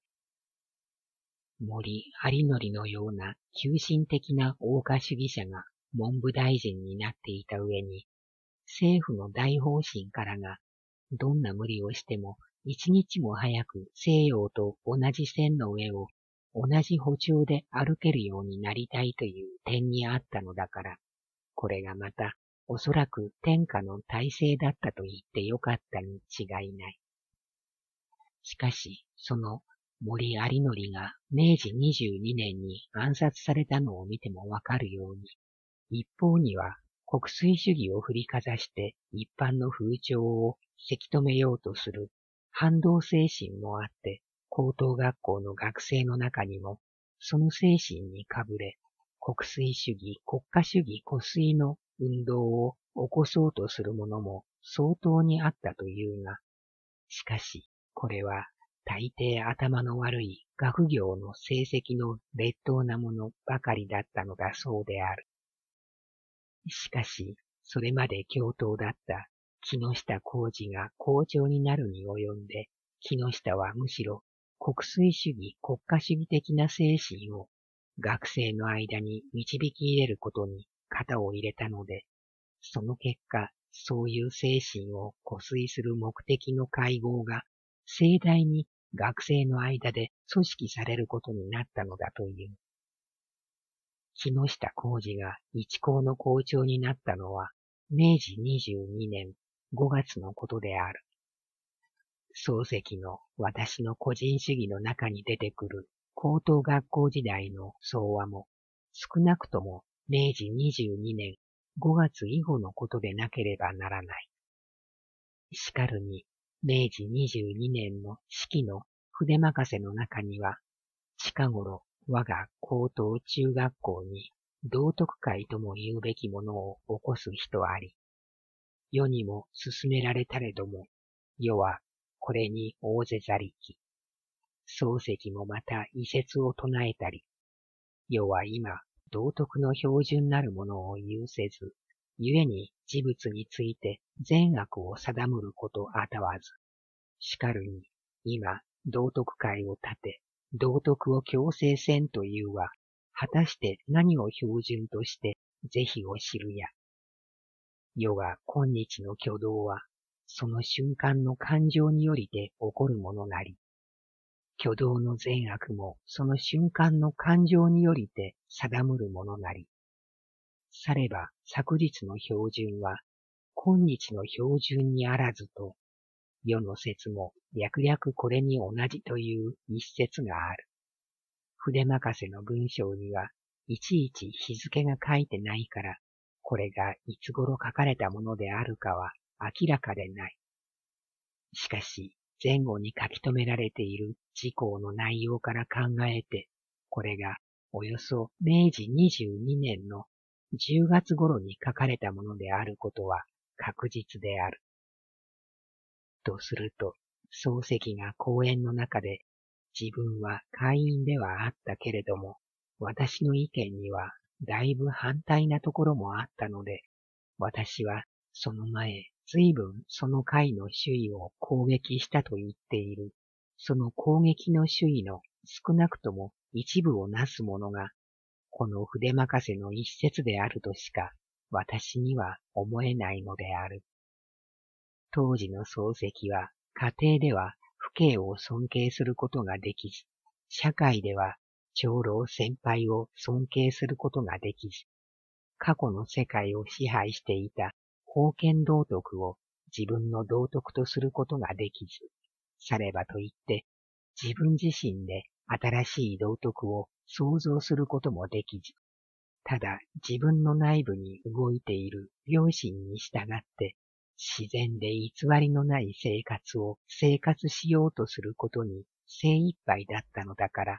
Speaker 1: 森有則のような急進的な欧化主義者が文部大臣になっていた上に、政府の大方針からが、どんな無理をしても一日も早く西洋と同じ線の上を同じ歩調で歩けるようになりたいという点にあったのだから、これがまたおそらく天下の大勢だったと言ってよかったに違いない。しかし、その森有則が明治22年に暗殺されたのを見てもわかるように、一方には国粋主義を振りかざして一般の風潮をせき止めようとする反動精神もあって、高等学校の学生の中にもその精神にかぶれ、国粋主義、国家主義、古粋の運動を起こそうとするものも相当にあったというが、しかしこれは大抵頭の悪い学業の成績の劣等なものばかりだったのだそうである。しかし、それまで教頭だった木下幸治が校長になるに及んで、木下はむしろ国粋主義、国家主義的な精神を学生の間に導き入れることに肩を入れたので、その結果、そういう精神を固遂する目的の会合が盛大に学生の間で組織されることになったのだという。木下幸治が一校の校長になったのは明治22年5月のことである。漱石の私の個人主義の中に出てくる高等学校時代の総和も少なくとも明治22年5月以後のことでなければならない。しかるに明治22年の四季の筆任せの中には近頃我が高等中学校に道徳会とも言うべきものを起こす人あり、世にも勧められたれども、世はこれに大ぜざりき。漱石もまた異説を唱えたり、世は今道徳の標準なるものを有せず、故に事物について善悪を定むることあたわず、しかるに今道徳会を立て、道徳を強制せんというは、果たして何を標準として是非を知るや。世が今日の挙動は、その瞬間の感情によりて起こるものなり、挙動の善悪もその瞬間の感情によりて定むるものなり。されば昨日の標準は、今日の標準にあらずと、世の説も略略これに同じという一説がある。筆任せの文章にはいちいち日付が書いてないから、これがいつ頃書かれたものであるかは明らかでない。しかし前後に書き留められている事項の内容から考えて、これがおよそ明治22年の10月頃に書かれたものであることは確実である。とすると、漱石が講演の中で、自分は会員ではあったけれども、私の意見にはだいぶ反対なところもあったので、私はその前、随分その会の主意を攻撃したと言っている。その攻撃の主意の少なくとも一部をなすものが、この筆任せの一節であるとしか、私には思えないのである。当時の漱石は家庭では父兄を尊敬することができず、社会では長老先輩を尊敬することができず、過去の世界を支配していた封建道徳を自分の道徳とすることができず、さればといって自分自身で新しい道徳を創造することもできず、ただ自分の内部に動いている良心に従って自然で偽りのない生活を生活しようとすることに精一杯だったのだから、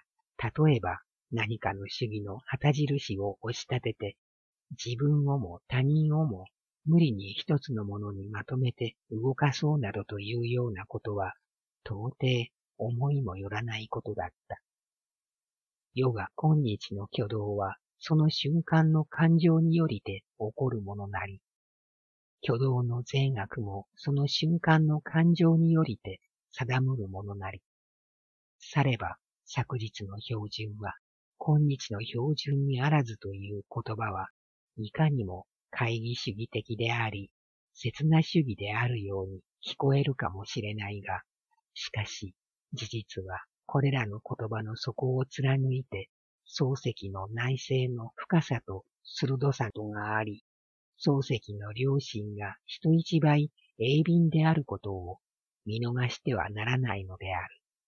Speaker 1: 例えば何かの主義の旗印を押し立てて、自分をも他人をも無理に一つのものにまとめて動かそうなどというようなことは、到底思いもよらないことだった。世が今日の挙動は、その瞬間の感情によりて起こるものなり、挙動の善悪もその瞬間の感情によりて定むるものなり。されば、昨日の標準は、今日の標準にあらずという言葉は、いかにも懐疑主義的であり、刹那主義であるように聞こえるかもしれないが、しかし、事実はこれらの言葉の底を貫いて、漱石の内省の深さと鋭さとがあり、漱石の良心が人一倍鋭敏であることを見逃してはならないのである。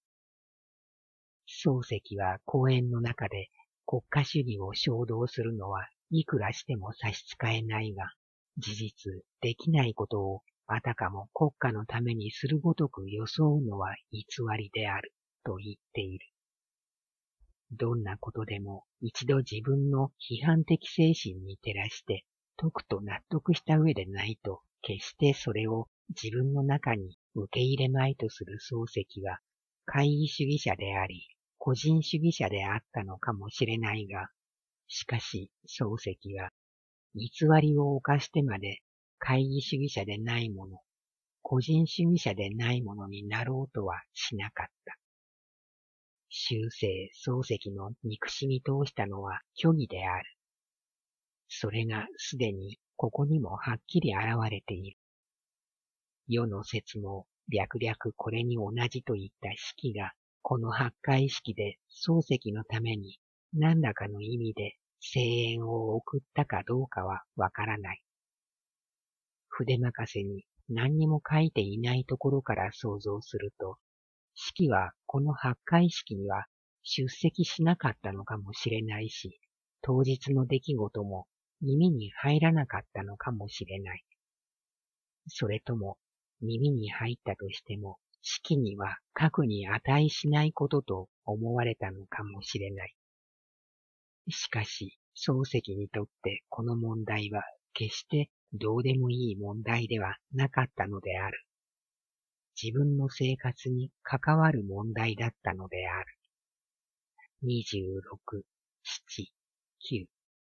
Speaker 1: 漱石は講演の中で国家主義を衝動するのはいくらしても差し支えないが、事実できないことをあたかも国家のためにするごとく装うのは偽りであると言っている。どんなことでも一度自分の批判的精神に照らしてとくと納得した上でないと決してそれを自分の中に受け入れまいとする漱石は懐疑主義者であり個人主義者であったのかもしれないが、しかし漱石は偽りを犯してまで懐疑主義者でないもの、個人主義者でないものになろうとはしなかった。終生漱石の憎しみ通したのは虚偽である。それがすでにここにもはっきり現れている。世の説も略略これに同じといった式が、この八海式で漱石のために何らかの意味で声援を送ったかどうかはわからない。筆任せに何にも書いていないところから想像すると、式はこの八海式には出席しなかったのかもしれないし、当日の出来事も耳に入らなかったのかもしれない。それとも耳に入ったとしても、式には書くに値しないことと思われたのかもしれない。しかし、漱石にとってこの問題は決してどうでもいい問題ではなかったのである。自分の生活に関わる問題だったのである。26、7、9。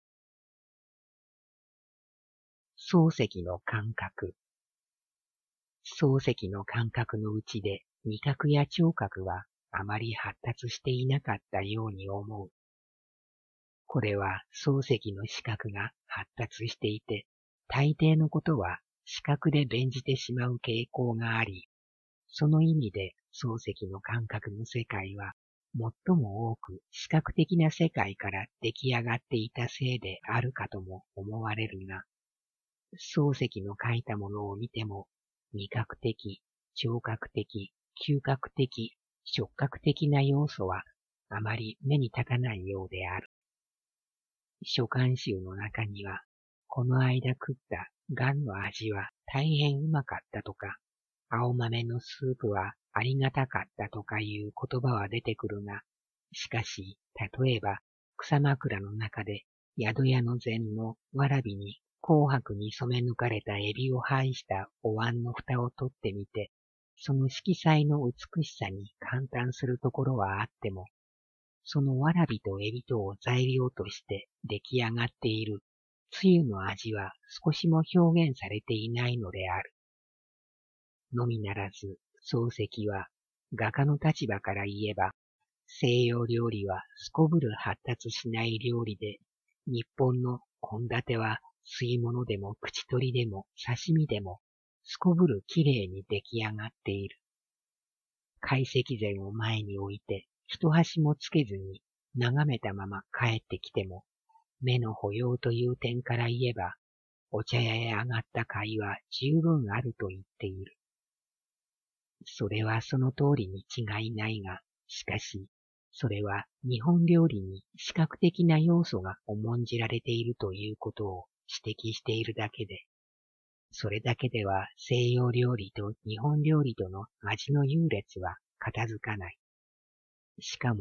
Speaker 1: 漱石の感覚。漱石の感覚のうちで味覚や聴覚はあまり発達していなかったように思う。これは漱石の視覚が発達していて、大抵のことは視覚で弁じてしまう傾向があり、その意味で漱石の感覚の世界は最も多く視覚的な世界から出来上がっていたせいであるかとも思われるが、漱石の書いたものを見ても、味覚的、聴覚的、嗅覚的、触覚的な要素はあまり目に立たないようである。書簡集の中には、この間食ったガンの味は大変うまかったとか、青豆のスープはありがたかったとかいう言葉は出てくるが、しかし、例えば草枕の中で宿屋の膳のわらびに紅白に染め抜かれたエビを配したお椀の蓋を取ってみて、その色彩の美しさに感嘆するところはあっても、そのわらびとエビとを材料として出来上がっているつゆの味は少しも表現されていないのである。のみならず、漱石は画家の立場から言えば、西洋料理はすこぶる発達しない料理で、日本の献立は吸い物でも口取りでも刺身でもすこぶるきれいに出来上がっている。懐石膳を前に置いて一箸もつけずに眺めたまま帰ってきても、目の保養という点から言えば、お茶屋へ上がった甲斐は十分あると言っている。それはその通りに違いないが、しかし、それは日本料理に視覚的な要素が重んじられているということを指摘しているだけで、それだけでは西洋料理と日本料理との味の優劣は片付かない。しかも、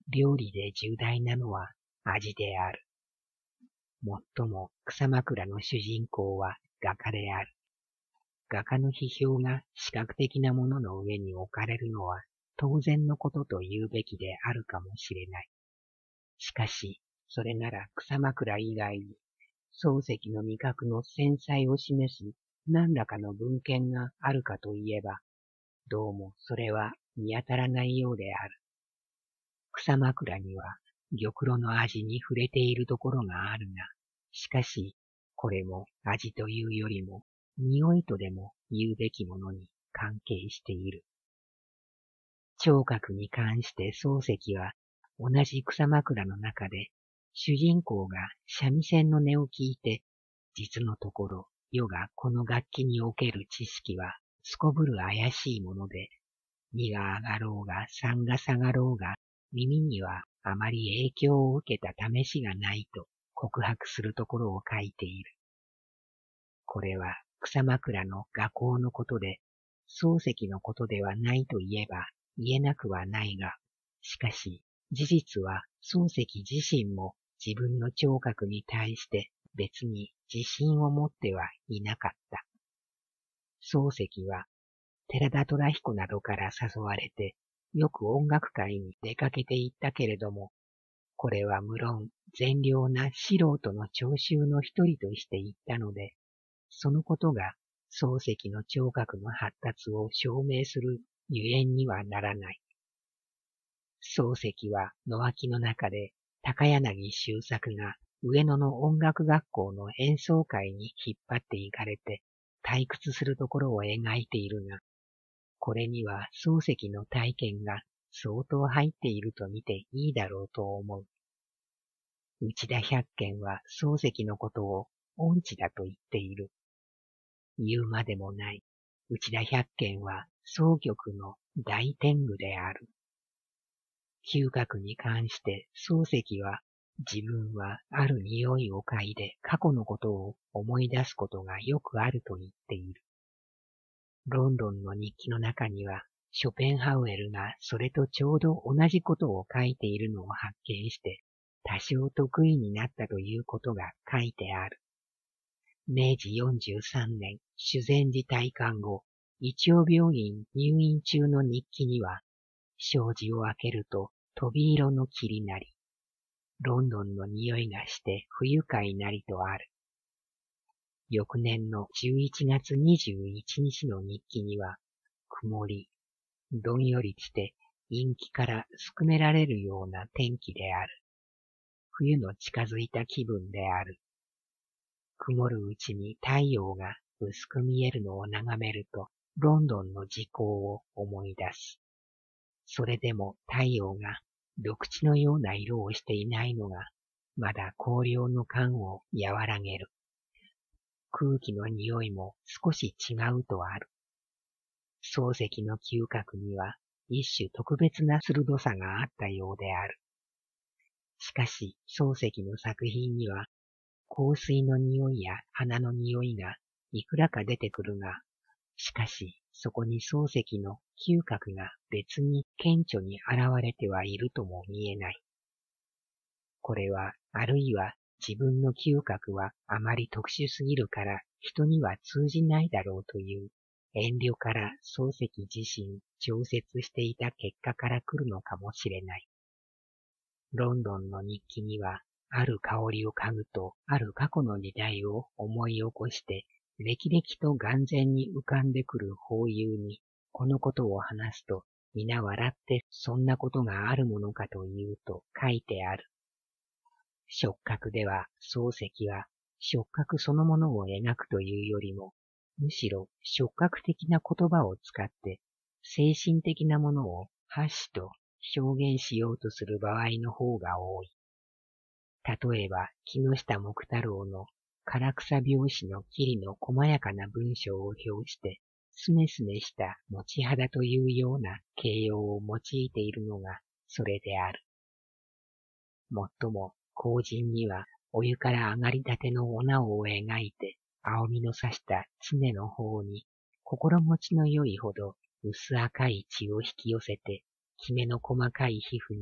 Speaker 1: 料理で重大なのは味である。もっとも草枕の主人公は画家である。画家の批評が視覚的なものの上に置かれるのは当然のことと言うべきであるかもしれない。しかし、それなら草枕以外に漱石の味覚の繊細を示す何らかの文献があるかといえば、どうもそれは見当たらないようである。草枕には玉露の味に触れているところがあるが、しかし、これも味というよりも、匂いとでも言うべきものに関係している。聴覚に関して漱石は、同じ草枕の中で、主人公が三味線の音を聞いて、実のところ、世がこの楽器における知識は、すこぶる怪しいもので、2が上がろうが3が下がろうが、耳にはあまり影響を受けた試しがないと告白するところを書いている。これは草枕の画工のことで、漱石のことではないと言えば言えなくはないが、しかし事実は漱石自身も自分の聴覚に対して別に自信を持ってはいなかった。漱石は寺田虎彦などから誘われて、よく音楽会に出かけていったけれども、これは無論善良な素人の聴衆の一人として言ったので、そのことが漱石の聴覚の発達を証明するゆえんにはならない。漱石は野脇の中で高柳周作が上野の音楽学校の演奏会に引っ張って行かれて退屈するところを描いているが、これには漱石の体験が相当入っていると見ていいだろうと思う。内田百軒は漱石のことを音痴だと言っている。言うまでもない。内田百軒は箏曲の大天狗である。嗅覚に関して漱石は自分はある匂いを嗅いで過去のことを思い出すことがよくあると言っている。ロンドンの日記の中には、ショペンハウエルがそれとちょうど同じことを書いているのを発見して、多少得意になったということが書いてある。明治43年、修善寺退官後、一応病院入院中の日記には、障子を開けると飛び色の霧なり、ロンドンの匂いがして不愉快なりとある。翌年の11月21日の日記には、曇り、どんよりして陰気からすくめられるような天気である。冬の近づいた気分である。曇るうちに太陽が薄く見えるのを眺めると、ロンドンの時効を思い出す。それでも太陽が緑地のような色をしていないのが、まだ光亮の感を和らげる。空気の匂いも少し違うとある。漱石の嗅覚には一種特別な鋭さがあったようである。しかし漱石の作品には香水の匂いや花の匂いがいくらか出てくるが、しかしそこに漱石の嗅覚が別に顕著に現れてはいるとも見えない。これはあるいは自分の嗅覚はあまり特殊すぎるから人には通じないだろうという遠慮から漱石自身調節していた結果から来るのかもしれない。ロンドンの日記にはある香りを嗅ぐとある過去の時代を思い起こして歴々と眼前に浮かんでくる法友にこのことを話すと皆笑ってそんなことがあるものかというと書いてある。触覚では漱石は触覚そのものを描くというよりも、むしろ触覚的な言葉を使って精神的なものを発しと表現しようとする場合の方が多い。例えば木下木太郎の唐草拍子の桐の細やかな文章を表してすねすねした持ち肌というような形容を用いているのがそれである。もっとも後人にはお湯から上がりたてのおなおを描いて青みのさした常の方に心持ちの良いほど薄赤い血を引き寄せてきめの細かい皮膚に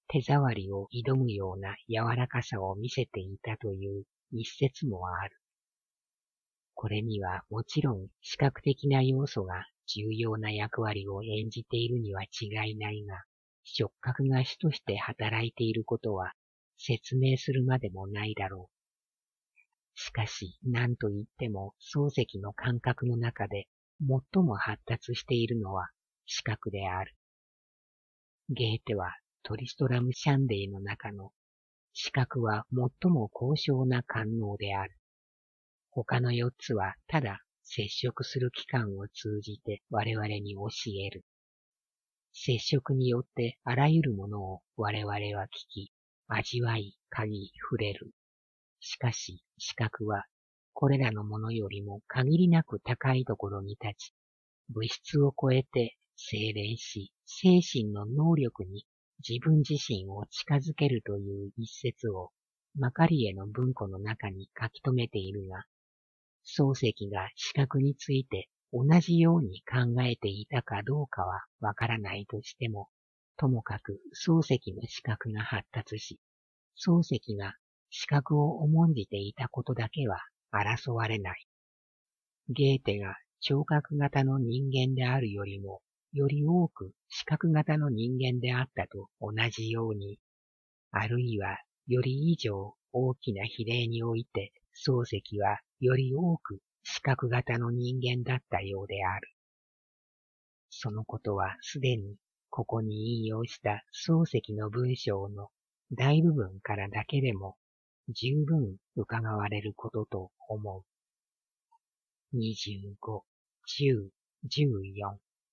Speaker 1: 手触りを挑むような柔らかさを見せていたという一説もある。これにはもちろん視覚的な要素が重要な役割を演じているには違いないが、触覚が主として働いていることは説明するまでもないだろう。しかし何と言っても漱石の感覚の中で最も発達しているのは視覚である。ゲーテはトリストラム・シャンデイの中の視覚は最も高尚な官能である。他の4つはただ接触する器官を通じて我々に教える。接触によってあらゆるものを我々は聞き、味わい、嗅ぎ、触れる。しかし視覚はこれらのものよりも限りなく高いところに立ち、物質を超えて精錬し、精神の能力に自分自身を近づけるという一節をマカリエの文庫の中に書き留めているが、漱石が視覚について同じように考えていたかどうかはわからないとしても、ともかく漱石の視覚が発達し、漱石が視覚を重んじていたことだけは争われない。ゲーテが聴覚型の人間であるよりも、より多く視覚型の人間であったと同じように、あるいはより以上大きな比例において、漱石はより多く視覚型の人間だったようである。そのことはすでにここに引用した漱石の文章の大部分からだけでも十分伺われることと思う。25、10、14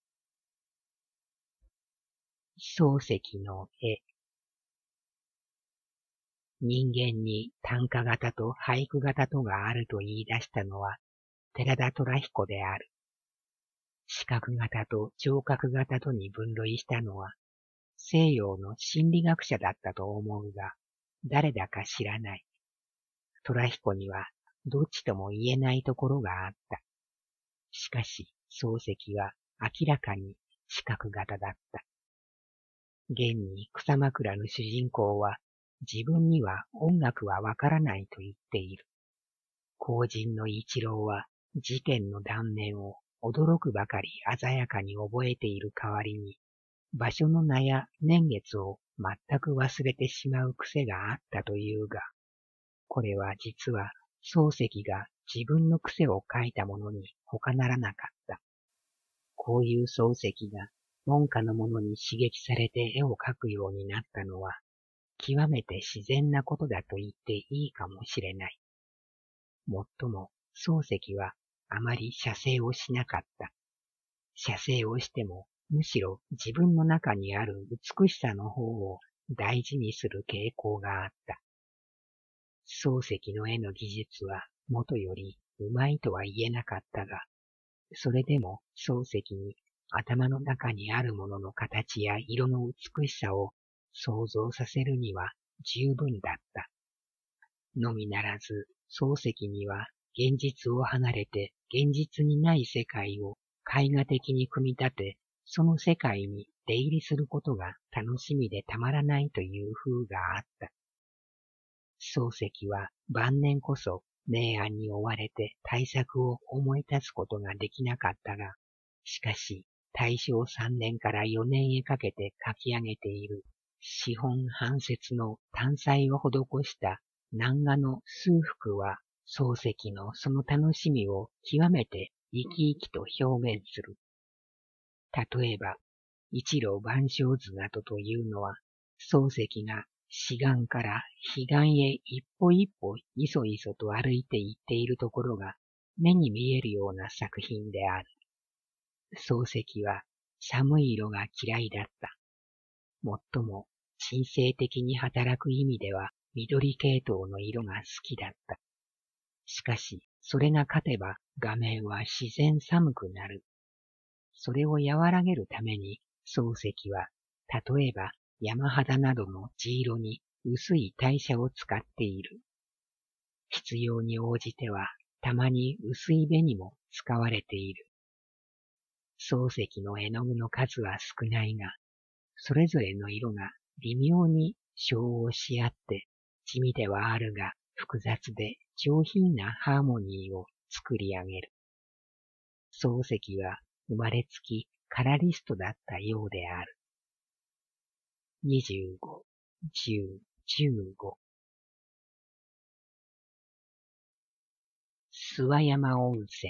Speaker 1: 漱石の絵。人間に短歌型と俳句型とがあると言い出したのは寺田虎彦である。視覚型と聴覚型とに分類したのは西洋の心理学者だったと思うが、誰だか知らない。虎彦にはどっちとも言えないところがあった。しかし漱石は明らかに視覚型だった。現に草枕の主人公は自分には音楽はわからないと言っている。後人の一郎は事件の断面を驚くばかり鮮やかに覚えている代わりに、場所の名や年月を全く忘れてしまう癖があったというが、これは実は漱石が自分の癖を書いたものに他ならなかった。こういう漱石が門下のものに刺激されて絵を描くようになったのは、極めて自然なことだと言っていいかもしれない。もっとも、漱石はあまり写生をしなかった。写生をしても、むしろ自分の中にある美しさの方を大事にする傾向があった。漱石の絵の技術はもとよりうまいとは言えなかったが、それでも漱石に頭の中にあるものの形や色の美しさを想像させるには十分だった。のみならず、漱石には現実を離れて現実にない世界を絵画的に組み立て、その世界に出入りすることが楽しみでたまらないという風があった。漱石は晩年こそ明暗に追われて大作を思い立つことができなかったが、しかし大正3年から4年へかけて書き上げている四本半節の単彩を施した南画の数幅は漱石のその楽しみを極めて生き生きと表現する。例えば、一路万象図などというのは、漱石が此岸から彼岸へ一歩一歩いそいそと歩いていっているところが目に見えるような作品である。漱石は寒い色が嫌いだった。もっとも鎮静的に働く意味では緑系統の色が好きだった。しかし、それが勝てば画面は自然寒くなる。それを和らげるために、漱石は、例えば山肌などの地色に薄い代謝を使っている。必要に応じては、たまに薄い紅も使われている。漱石の絵の具の数は少ないが、それぞれの色が微妙に調和し合って地味ではあるが複雑で上品なハーモニーを作り上げる。漱石は生まれつきカラリストだったようである。25、10、15諏訪山温泉。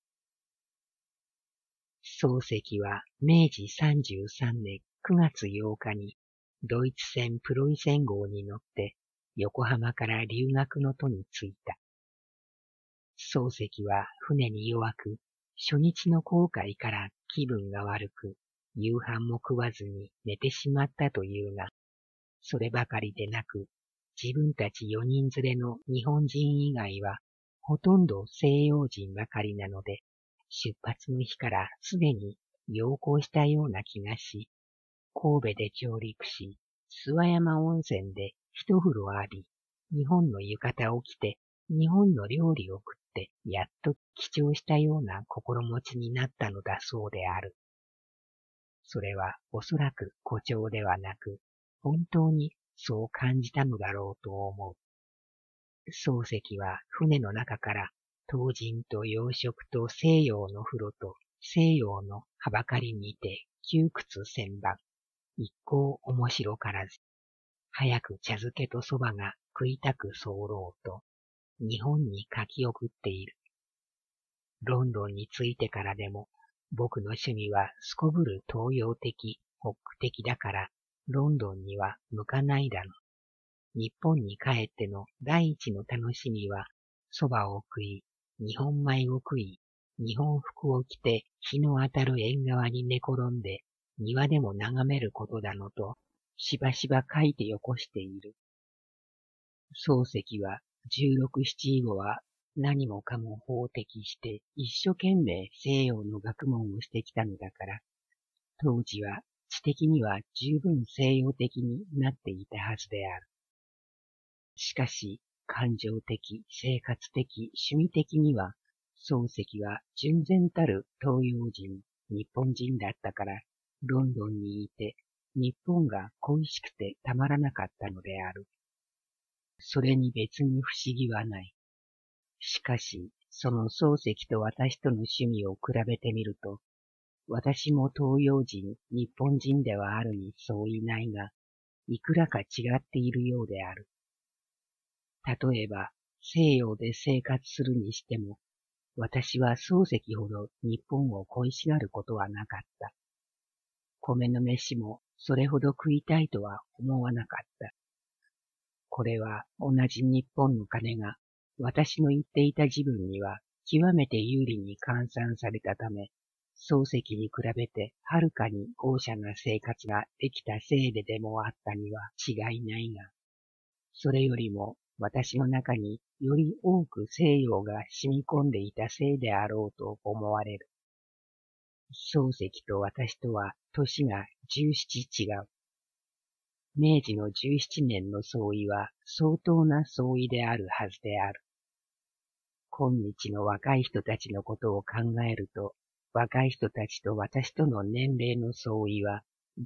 Speaker 1: 漱石は明治33年9月8日にドイツ船プロイセン号に乗って横浜から留学の途に着いた。漱石は船に弱く、初日の航海から気分が悪く、夕飯も食わずに寝てしまったというが、そればかりでなく、自分たち4人連れの日本人以外は、ほとんど西洋人ばかりなので、出発の日からすでに陽光したような気がし、神戸で上陸し、諏訪山温泉で一風呂浴び、日本の浴衣を着て、日本の料理を食って、やっと帰郷したような心持ちになったのだそうである。それはおそらく誇張ではなく、本当にそう感じたのだろうと思う。漱石は船の中から唐人と洋食と西洋の風呂と西洋のはばかりにて窮屈千番。一向面白からず、早く茶漬けと蕎麦が食いたく候と、日本に書き送っている。ロンドンに着いてからでも、僕の趣味はすこぶる東洋的、北区的だから、ロンドンには向かないだろう。日本に帰っての第一の楽しみは、蕎麦を食い、日本米を食い、日本服を着て日の当たる縁側に寝転んで、庭でも眺めることだのと、しばしば書いてよこしている。漱石は16、7後は何もかも法的して一生懸命西洋の学問をしてきたのだから、当時は知的には十分西洋的になっていたはずである。しかし、感情的、生活的、趣味的には、漱石は純然たる東洋人、日本人だったから、ロンドンにいて、日本が恋しくてたまらなかったのである。それに別に不思議はない。しかし、その漱石と私との趣味を比べてみると、私も東洋人、日本人ではあるにそういないが、いくらか違っているようである。例えば、西洋で生活するにしても、私は漱石ほど日本を恋しがることはなかった。米の飯もそれほど食いたいとは思わなかった。これは同じ日本の金が私の言っていた自分には極めて有利に換算されたため、漱石に比べてはるかに豪奢な生活ができたせいででもあったには違いないが、それよりも私の中により多く西洋が染み込んでいたせいであろうと思われる。漱石と私とは年が17違う。明治の17年の総意は相当な総意であるはずである。今日の若い人たちのことを考えると、若い人たちと私との年齢の相違は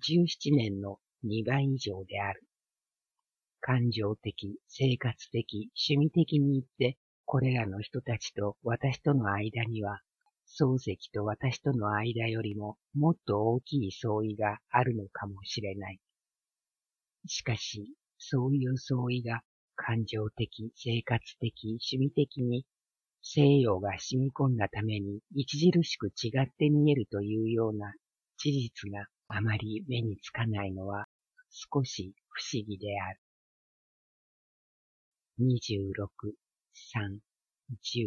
Speaker 1: 17年の2倍以上である。感情的、生活的、趣味的に言って、これらの人たちと私との間には、漱石と私との間よりももっと大きい相違があるのかもしれない。しかし、そういう相違が感情的、生活的、趣味的に西洋が染み込んだために著しく違って見えるというような事実があまり目につかないのは少し不思議である。26、3、10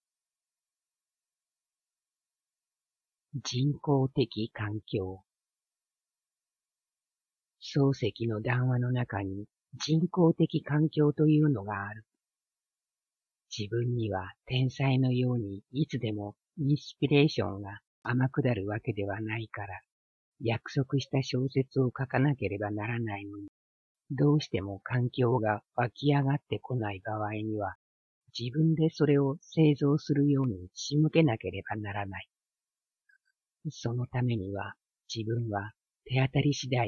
Speaker 1: 人工的環境。漱石の談話の中に人工的環境というのがある。自分には天才のようにいつでもインスピレーションが天下るわけではないから、約束した小説を書かなければならないのに、どうしても環境が湧き上がってこない場合には、自分でそれを製造するように仕向けなければならない。そのためには、自分は手当たり次第に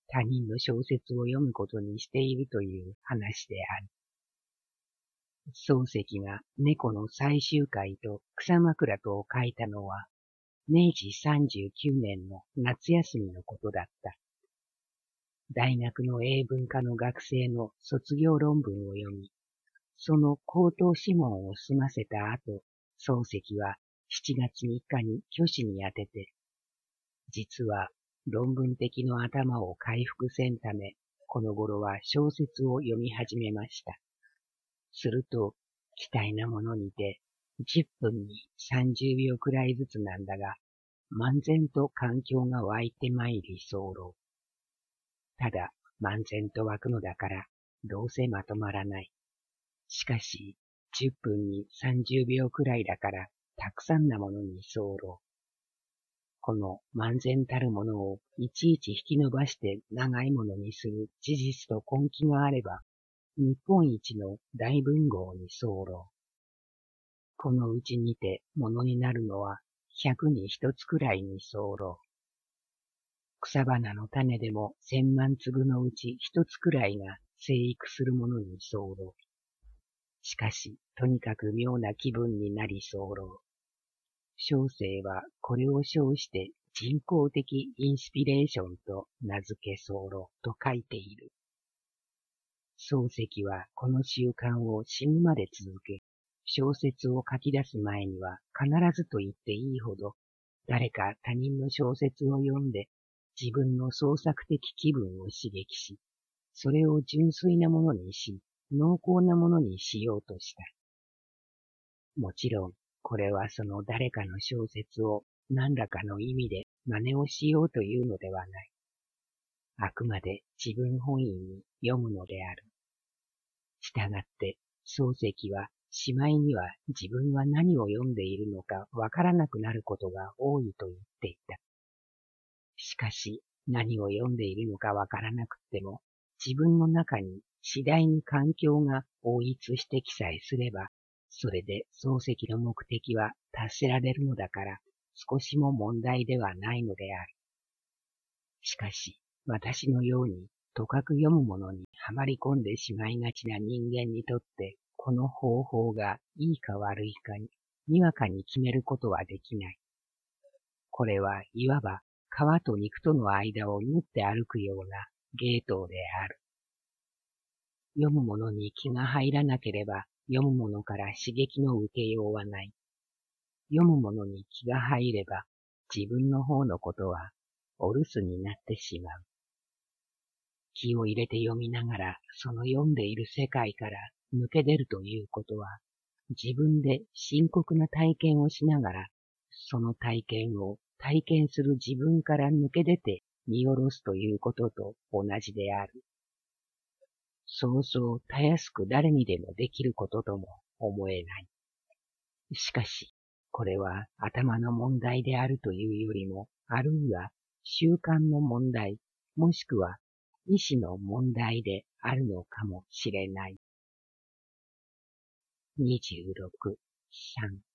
Speaker 1: 他人の小説を読むことにしているという話である。漱石が猫の最終回と草枕とを書いたのは、明治39年の夏休みのことだった。大学の英文科の学生の卒業論文を読み、その口頭試問を済ませた後、漱石は7月3日に虚子に宛てて、実は論文的の頭を回復せんため、この頃は小説を読み始めました。すると、期待なものにて、10分に30秒くらいずつなんだが、漫然と環境が湧いてまいり候。ただ、漫然と湧くのだから、どうせまとまらない。しかし、10分に30秒くらいだから、たくさんなものに候。この漫然たるものをいちいち引き伸ばして長いものにする事実と根気があれば、日本一の大文豪に候。このうちにてものになるのは100に1つくらいに候。草花の種でも1000万粒のうち1つくらいが生育するものに候。しかし、とにかく妙な気分になり候。小生はこれを称して人工的インスピレーションと名付け候と書いている。漱石はこの習慣を死ぬまで続け、小説を書き出す前には必ずと言っていいほど誰か他人の小説を読んで自分の創作的気分を刺激し、それを純粋なものにし、濃厚なものにしようとした。もちろん、これはその誰かの小説を何らかの意味で真似をしようというのではない。あくまで自分本位に読むのである。したがって、漱石はしまいには自分は何を読んでいるのかわからなくなることが多いと言っていた。しかし、何を読んでいるのかわからなくっても、自分の中に次第に環境が応一してきさえすれば、それで漱石の目的は達せられるのだから、少しも問題ではないのである。しかし、私のように、とかく読むものにはまり込んでしまいがちな人間にとって、この方法がいいか悪いかにわかに決めることはできない。これはいわば皮と肉との間を縫って歩くような芸当である。読むものに気が入らなければ、読むものから刺激の受けようはない。読むものに気が入れば、自分の方のことはお留守になってしまう。気を入れて読みながら、その読んでいる世界から抜け出るということは、自分で深刻な体験をしながら、その体験を体験する自分から抜け出て見下ろすということと同じである。そうそうたやすく誰にでもできることとも思えない。しかし、これは頭の問題であるというよりも、あるいは習慣の問題、もしくは意志の問題であるのかもしれない。26、3